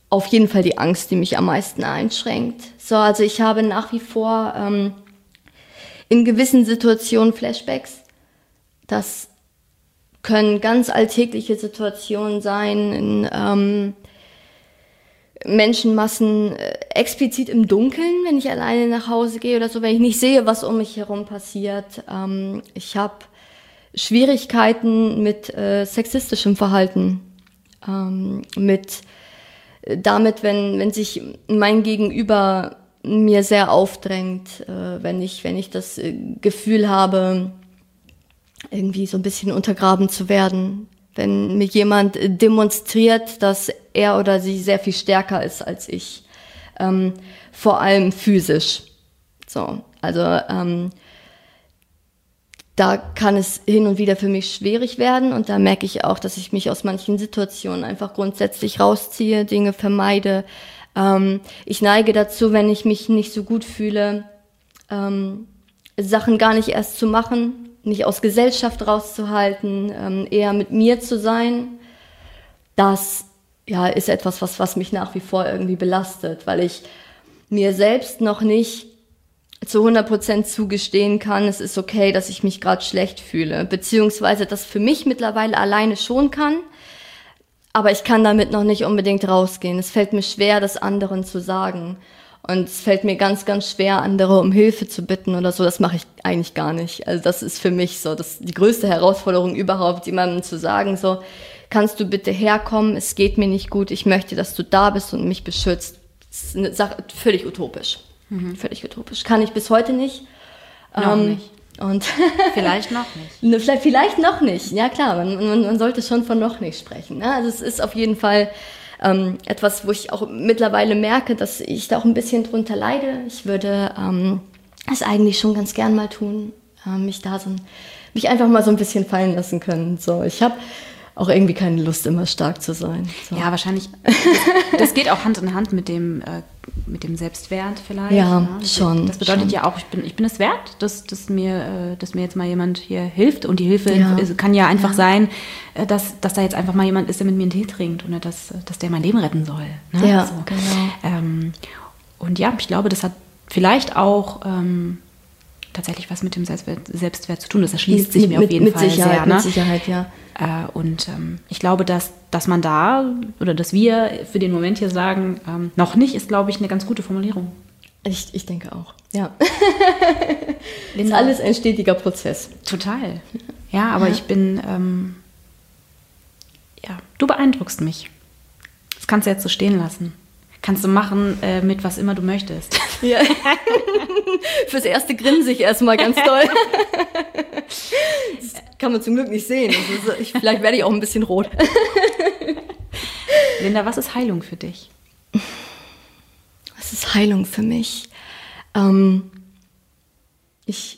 auf jeden Fall die Angst, die mich am meisten einschränkt. So, also ich habe nach wie vor ähm, in gewissen Situationen Flashbacks. Das können ganz alltägliche Situationen sein, in ähm, Menschenmassen, äh, explizit im Dunkeln, wenn ich alleine nach Hause gehe oder so, wenn ich nicht sehe, was um mich herum passiert. Ähm, ich habe Schwierigkeiten mit äh, sexistischem Verhalten, ähm, mit damit, wenn, wenn sich mein Gegenüber mir sehr aufdrängt, äh, wenn ich, wenn ich das äh, Gefühl habe, irgendwie so ein bisschen untergraben zu werden, wenn mir jemand demonstriert, dass er oder sie sehr viel stärker ist als ich, ähm, vor allem physisch. So, also ähm, da kann es hin und wieder für mich schwierig werden und da merke ich auch, dass ich mich aus manchen Situationen einfach grundsätzlich rausziehe, Dinge vermeide. Ähm, ich neige dazu, wenn ich mich nicht so gut fühle, ähm, Sachen gar nicht erst zu machen, nicht aus Gesellschaft rauszuhalten, ähm, eher mit mir zu sein. Das ja, ist etwas, was, was mich nach wie vor irgendwie belastet, weil ich mir selbst noch nicht zu hundert Prozent zugestehen kann, es ist okay, dass ich mich gerade schlecht fühle, beziehungsweise das für mich mittlerweile alleine schon kann, aber ich kann damit noch nicht unbedingt rausgehen. Es fällt mir schwer, das anderen zu sagen und es fällt mir ganz, ganz schwer, andere um Hilfe zu bitten oder so, das mache ich eigentlich gar nicht. Also das ist für mich so, das die größte Herausforderung überhaupt, jemandem zu sagen, so, kannst du bitte herkommen, es geht mir nicht gut, ich möchte, dass du da bist und mich beschützt. Das ist eine Sache, völlig utopisch. Mhm. Völlig utopisch. Kann ich bis heute nicht. Noch ähm, nicht. Und vielleicht noch nicht. Vielleicht, vielleicht noch nicht. Ja klar, man, man, man sollte schon von noch nicht sprechen. Ne? Also es ist auf jeden Fall ähm, etwas, wo ich auch mittlerweile merke, dass ich da auch ein bisschen drunter leide. Ich würde ähm, es eigentlich schon ganz gern mal tun, äh, mich da so, mich einfach mal so ein bisschen fallen lassen können. So, ich habe auch irgendwie keine Lust, immer stark zu sein. So. Ja, wahrscheinlich. Das, das geht auch Hand in Hand mit dem, äh, mit dem Selbstwert vielleicht. Ja, ne? schon. Das bedeutet schon. ja auch, ich bin, ich bin es wert, dass, dass, mir, äh, dass mir jetzt mal jemand hier hilft. Und die Hilfe Ja. kann ja einfach Ja. sein, äh, dass, dass da jetzt einfach mal jemand ist, der mit mir einen Tee trinkt oder dass, dass der mein Leben retten soll. Ne? Ja, so. genau. Ähm, und ja, ich glaube, das hat vielleicht auch ähm, tatsächlich was mit dem Selbstwert, Selbstwert zu tun. Das erschließt sich mit, mir mit, auf jeden mit Fall Sicherheit, sehr. Ne? Mit Sicherheit, ja. Äh, und ähm, ich glaube, dass, dass man da oder dass wir für den Moment hier sagen, ähm, noch nicht, ist, glaube ich, eine ganz gute Formulierung. Ich, ich denke auch, ja. Linda, ist alles ein stetiger Prozess. Total. Ja, aber Ja. ich bin, ähm, ja, du beeindruckst mich. Das kannst du jetzt so stehen lassen. Kannst du machen äh, mit was immer du möchtest. Ja. Fürs erste grinse ich erstmal ganz doll. Das kann man zum Glück nicht sehen. Das ist, ich, vielleicht werde ich auch ein bisschen rot. Linda, was ist Heilung für dich? Was ist Heilung für mich? Ähm, ich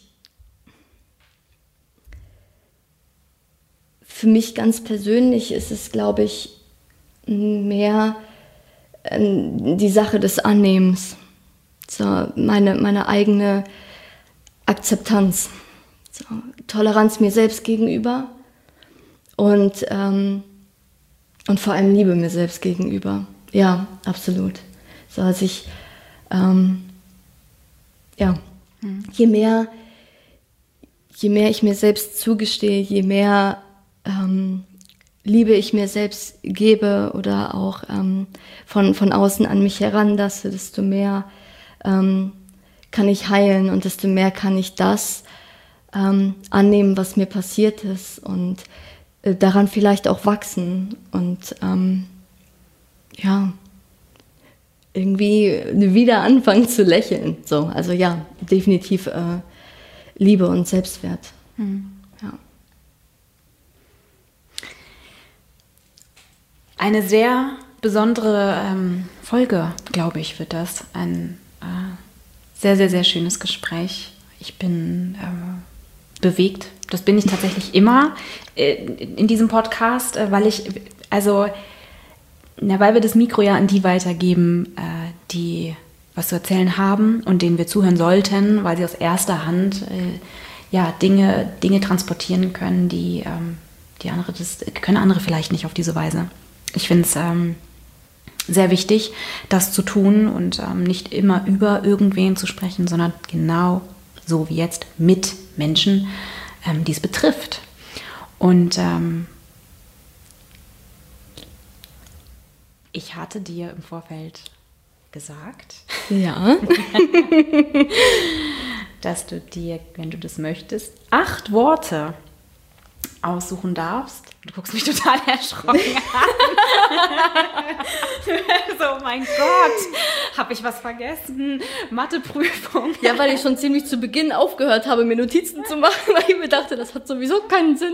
Für mich ganz persönlich ist es, glaube ich, mehr ähm, die Sache des Annehmens. So, meine, meine eigene Akzeptanz. So, Toleranz mir selbst gegenüber und, ähm, und vor allem Liebe mir selbst gegenüber. Ja, absolut. So, als ich, ähm, ja, mhm. je mehr, je mehr ich mir selbst zugestehe, je mehr ähm, Liebe ich mir selbst gebe oder auch ähm, von, von außen an mich heranlasse, desto mehr ähm, kann ich heilen und desto mehr kann ich das ähm, annehmen, was mir passiert ist und äh, daran vielleicht auch wachsen und ähm, ja, irgendwie wieder anfangen zu lächeln. So, also ja, definitiv äh, Liebe und Selbstwert. Mhm. Ja. Eine sehr besondere ähm, Folge, glaube ich, wird das. Ein äh, sehr, sehr, sehr schönes Gespräch. Ich bin äh, bewegt. Das bin ich tatsächlich immer äh, in diesem Podcast, äh, weil ich, also, na, weil wir das Mikro ja an die weitergeben, äh, die was zu erzählen haben und denen wir zuhören sollten, weil sie aus erster Hand äh, ja, Dinge, Dinge transportieren können, die, ähm, die andere, das können andere vielleicht nicht auf diese Weise. Ich finde es ähm, sehr wichtig, das zu tun und ähm, nicht immer über irgendwen zu sprechen, sondern genau so wie jetzt mit Menschen, ähm, die es betrifft. Und ähm, ich hatte dir im Vorfeld gesagt, Ja. dass du dir, wenn du das möchtest, acht Worte aussuchen darfst. Du guckst mich total erschrocken an. So, oh mein Gott, habe ich was vergessen? Matheprüfung. Ja, weil ich schon ziemlich zu Beginn aufgehört habe, mir Notizen zu machen, weil ich mir dachte, das hat sowieso keinen Sinn.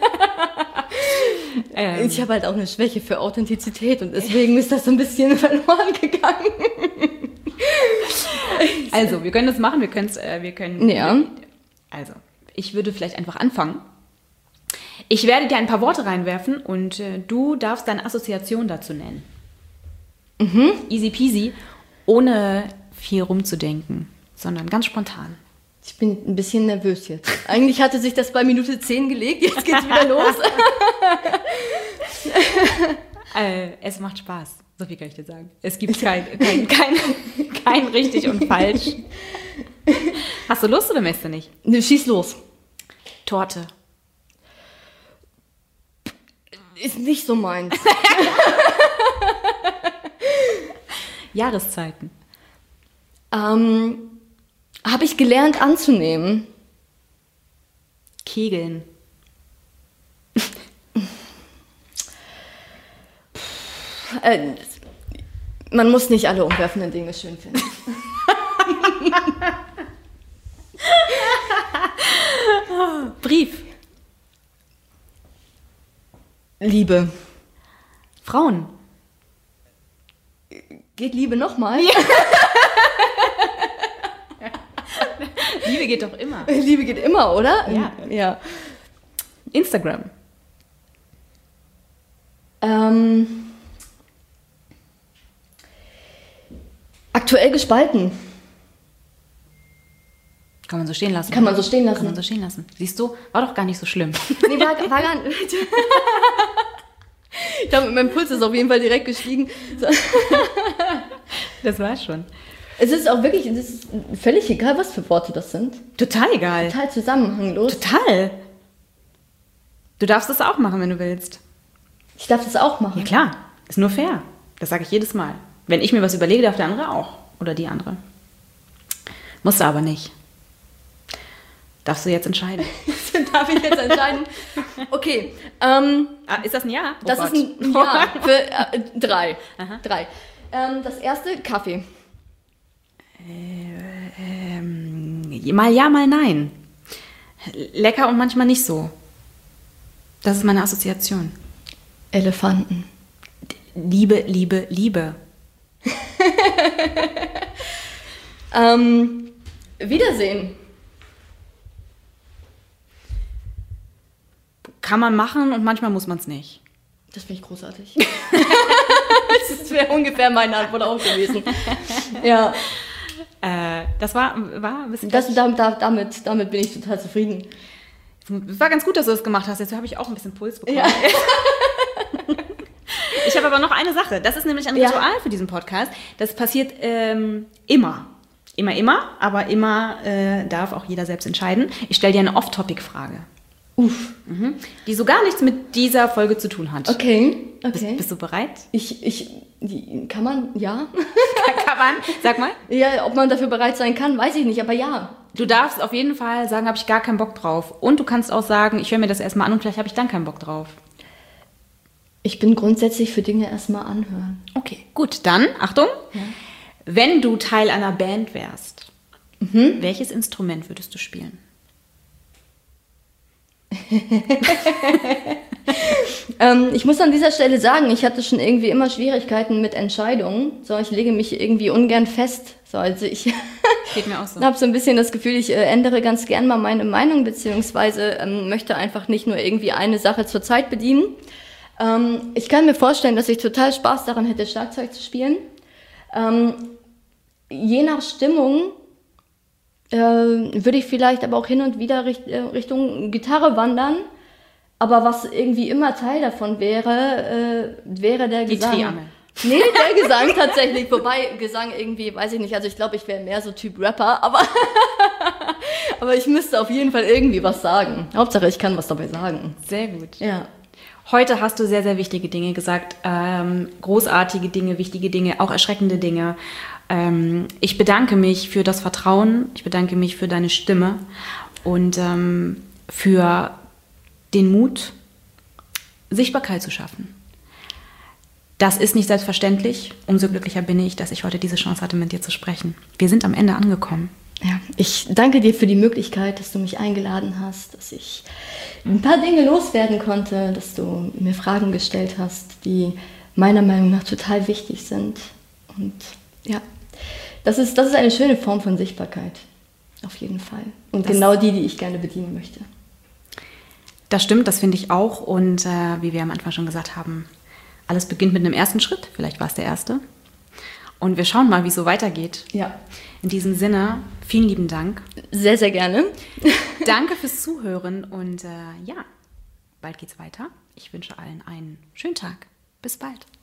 Ähm. Ich habe halt auch eine Schwäche für Authentizität und deswegen ist das so ein bisschen verloren gegangen. Also, wir können das machen, wir können es, äh, wir können... Ja. Also, ich würde vielleicht einfach anfangen. Ich werde dir ein paar Worte reinwerfen und äh, du darfst deine Assoziation dazu nennen. Mhm. Easy peasy, ohne viel rumzudenken, sondern ganz spontan. Ich bin ein bisschen nervös jetzt. Eigentlich hatte sich das bei Minute zehn gelegt, jetzt geht's wieder los. äh, es macht Spaß, so viel kann ich dir sagen. Es gibt kein, kein, kein, kein richtig und falsch. Hast du Lust oder möchtest du nicht? Ne, schieß los. Torte. Ist nicht so meins. Jahreszeiten. Ähm, habe ich gelernt anzunehmen. Kegeln. Äh, man muss nicht alle umwerfenden Dinge schön finden. Brief. Liebe. Frauen. Geht Liebe nochmal? Ja. Liebe geht doch immer. Liebe geht immer, oder? Ja. Ja. Instagram. Ähm, aktuell gespalten. Kann man so stehen lassen. Kann man so stehen lassen. Kann man so stehen lassen. Siehst du, war doch gar nicht so schlimm. Nee, war, war gar nicht. Ich habe, mein Puls ist auf jeden Fall direkt gestiegen. So. Das war schon. Es ist auch wirklich, es ist völlig egal, was für Worte das sind. Total egal. Total zusammenhanglos. Total. Du darfst das auch machen, wenn du willst. Ich darf das auch machen. Ja klar, ist nur fair. Das sage ich jedes Mal. Wenn ich mir was überlege, darf der andere auch. Oder die andere. Musst du aber nicht. Darfst du jetzt entscheiden? Darf ich jetzt entscheiden? Okay. Ähm, ah, ist das ein Ja? Oh das Gott. ist ein Ja für äh, drei. Aha. Drei. Ähm, das erste, Kaffee. Ähm, mal ja, mal nein. Lecker und manchmal nicht so. Das ist meine Assoziation. Elefanten. Liebe, Liebe, Liebe. ähm, Wiedersehen. Kann man machen und manchmal muss man es nicht. Das finde ich großartig. Das wäre ungefähr meine Antwort auch gewesen. Ja. Äh, das war, war ein bisschen... Das, damit, damit, damit bin ich total zufrieden. Es war ganz gut, dass du das gemacht hast. Jetzt habe ich auch ein bisschen Puls bekommen. Ja. Ich habe aber noch eine Sache. Das ist nämlich ein Ja. Ritual für diesen Podcast. Das passiert ähm, immer. Immer, immer. Aber immer äh, darf auch jeder selbst entscheiden. Ich stelle dir eine Off-Topic-Frage. Uff. Mhm. Die so gar nichts mit dieser Folge zu tun hat. Okay. Okay. Bist, bist du bereit? Ich, ich, die, kann man, ja? Kann man? Sag mal. Ja, ob man dafür bereit sein kann, weiß ich nicht, aber ja. Du darfst auf jeden Fall sagen, habe ich gar keinen Bock drauf. Und du kannst auch sagen, ich höre mir das erstmal an und vielleicht habe ich dann keinen Bock drauf. Ich bin grundsätzlich für Dinge erstmal anhören. Okay, gut. Dann, Achtung. Ja. Wenn du Teil einer Band wärst, Mhm. welches Instrument würdest du spielen? Ähm, ich muss an dieser Stelle sagen, ich hatte schon irgendwie immer Schwierigkeiten mit Entscheidungen. So, ich lege mich irgendwie ungern fest. So, also ich Geht mir auch so. habe so ein bisschen das Gefühl, ich äh, ändere ganz gern mal meine Meinung, beziehungsweise ähm, möchte einfach nicht nur irgendwie eine Sache zur Zeit bedienen. Ähm, ich kann mir vorstellen, dass ich total Spaß daran hätte, Schlagzeug zu spielen. Ähm, je nach Stimmung äh, würde ich vielleicht aber auch hin und wieder richt, äh, Richtung Gitarre wandern. Aber was irgendwie immer Teil davon wäre, äh, wäre der Die Gesang. Triangel. Nee, der Gesang tatsächlich. Wobei, Gesang irgendwie, weiß ich nicht, also ich glaube, ich wäre mehr so Typ Rapper, aber, aber ich müsste auf jeden Fall irgendwie was sagen. Hauptsache, ich kann was dabei sagen. Sehr gut. Ja. Heute hast du sehr, sehr wichtige Dinge gesagt. Ähm, großartige Dinge, wichtige Dinge, auch erschreckende Dinge. Ähm, ich bedanke mich für das Vertrauen. Ich bedanke mich für deine Stimme und ähm, für den Mut, Sichtbarkeit zu schaffen. Das ist nicht selbstverständlich. Umso glücklicher bin ich, dass ich heute diese Chance hatte, mit dir zu sprechen. Wir sind am Ende angekommen. Ja, ich danke dir für die Möglichkeit, dass du mich eingeladen hast, dass ich ein paar Dinge loswerden konnte, dass du mir Fragen gestellt hast, die meiner Meinung nach total wichtig sind. Und ja, das ist, das ist eine schöne Form von Sichtbarkeit, auf jeden Fall. Und das genau die, die ich gerne bedienen möchte. Das stimmt, das finde ich auch. Und äh, wie wir am Anfang schon gesagt haben, alles beginnt mit einem ersten Schritt. Vielleicht war es der erste. Und wir schauen mal, wie es so weitergeht. Ja. In diesem Sinne, vielen lieben Dank. Sehr, sehr gerne. Danke fürs Zuhören und äh, ja, bald geht's weiter. Ich wünsche allen einen schönen Tag. Bis bald.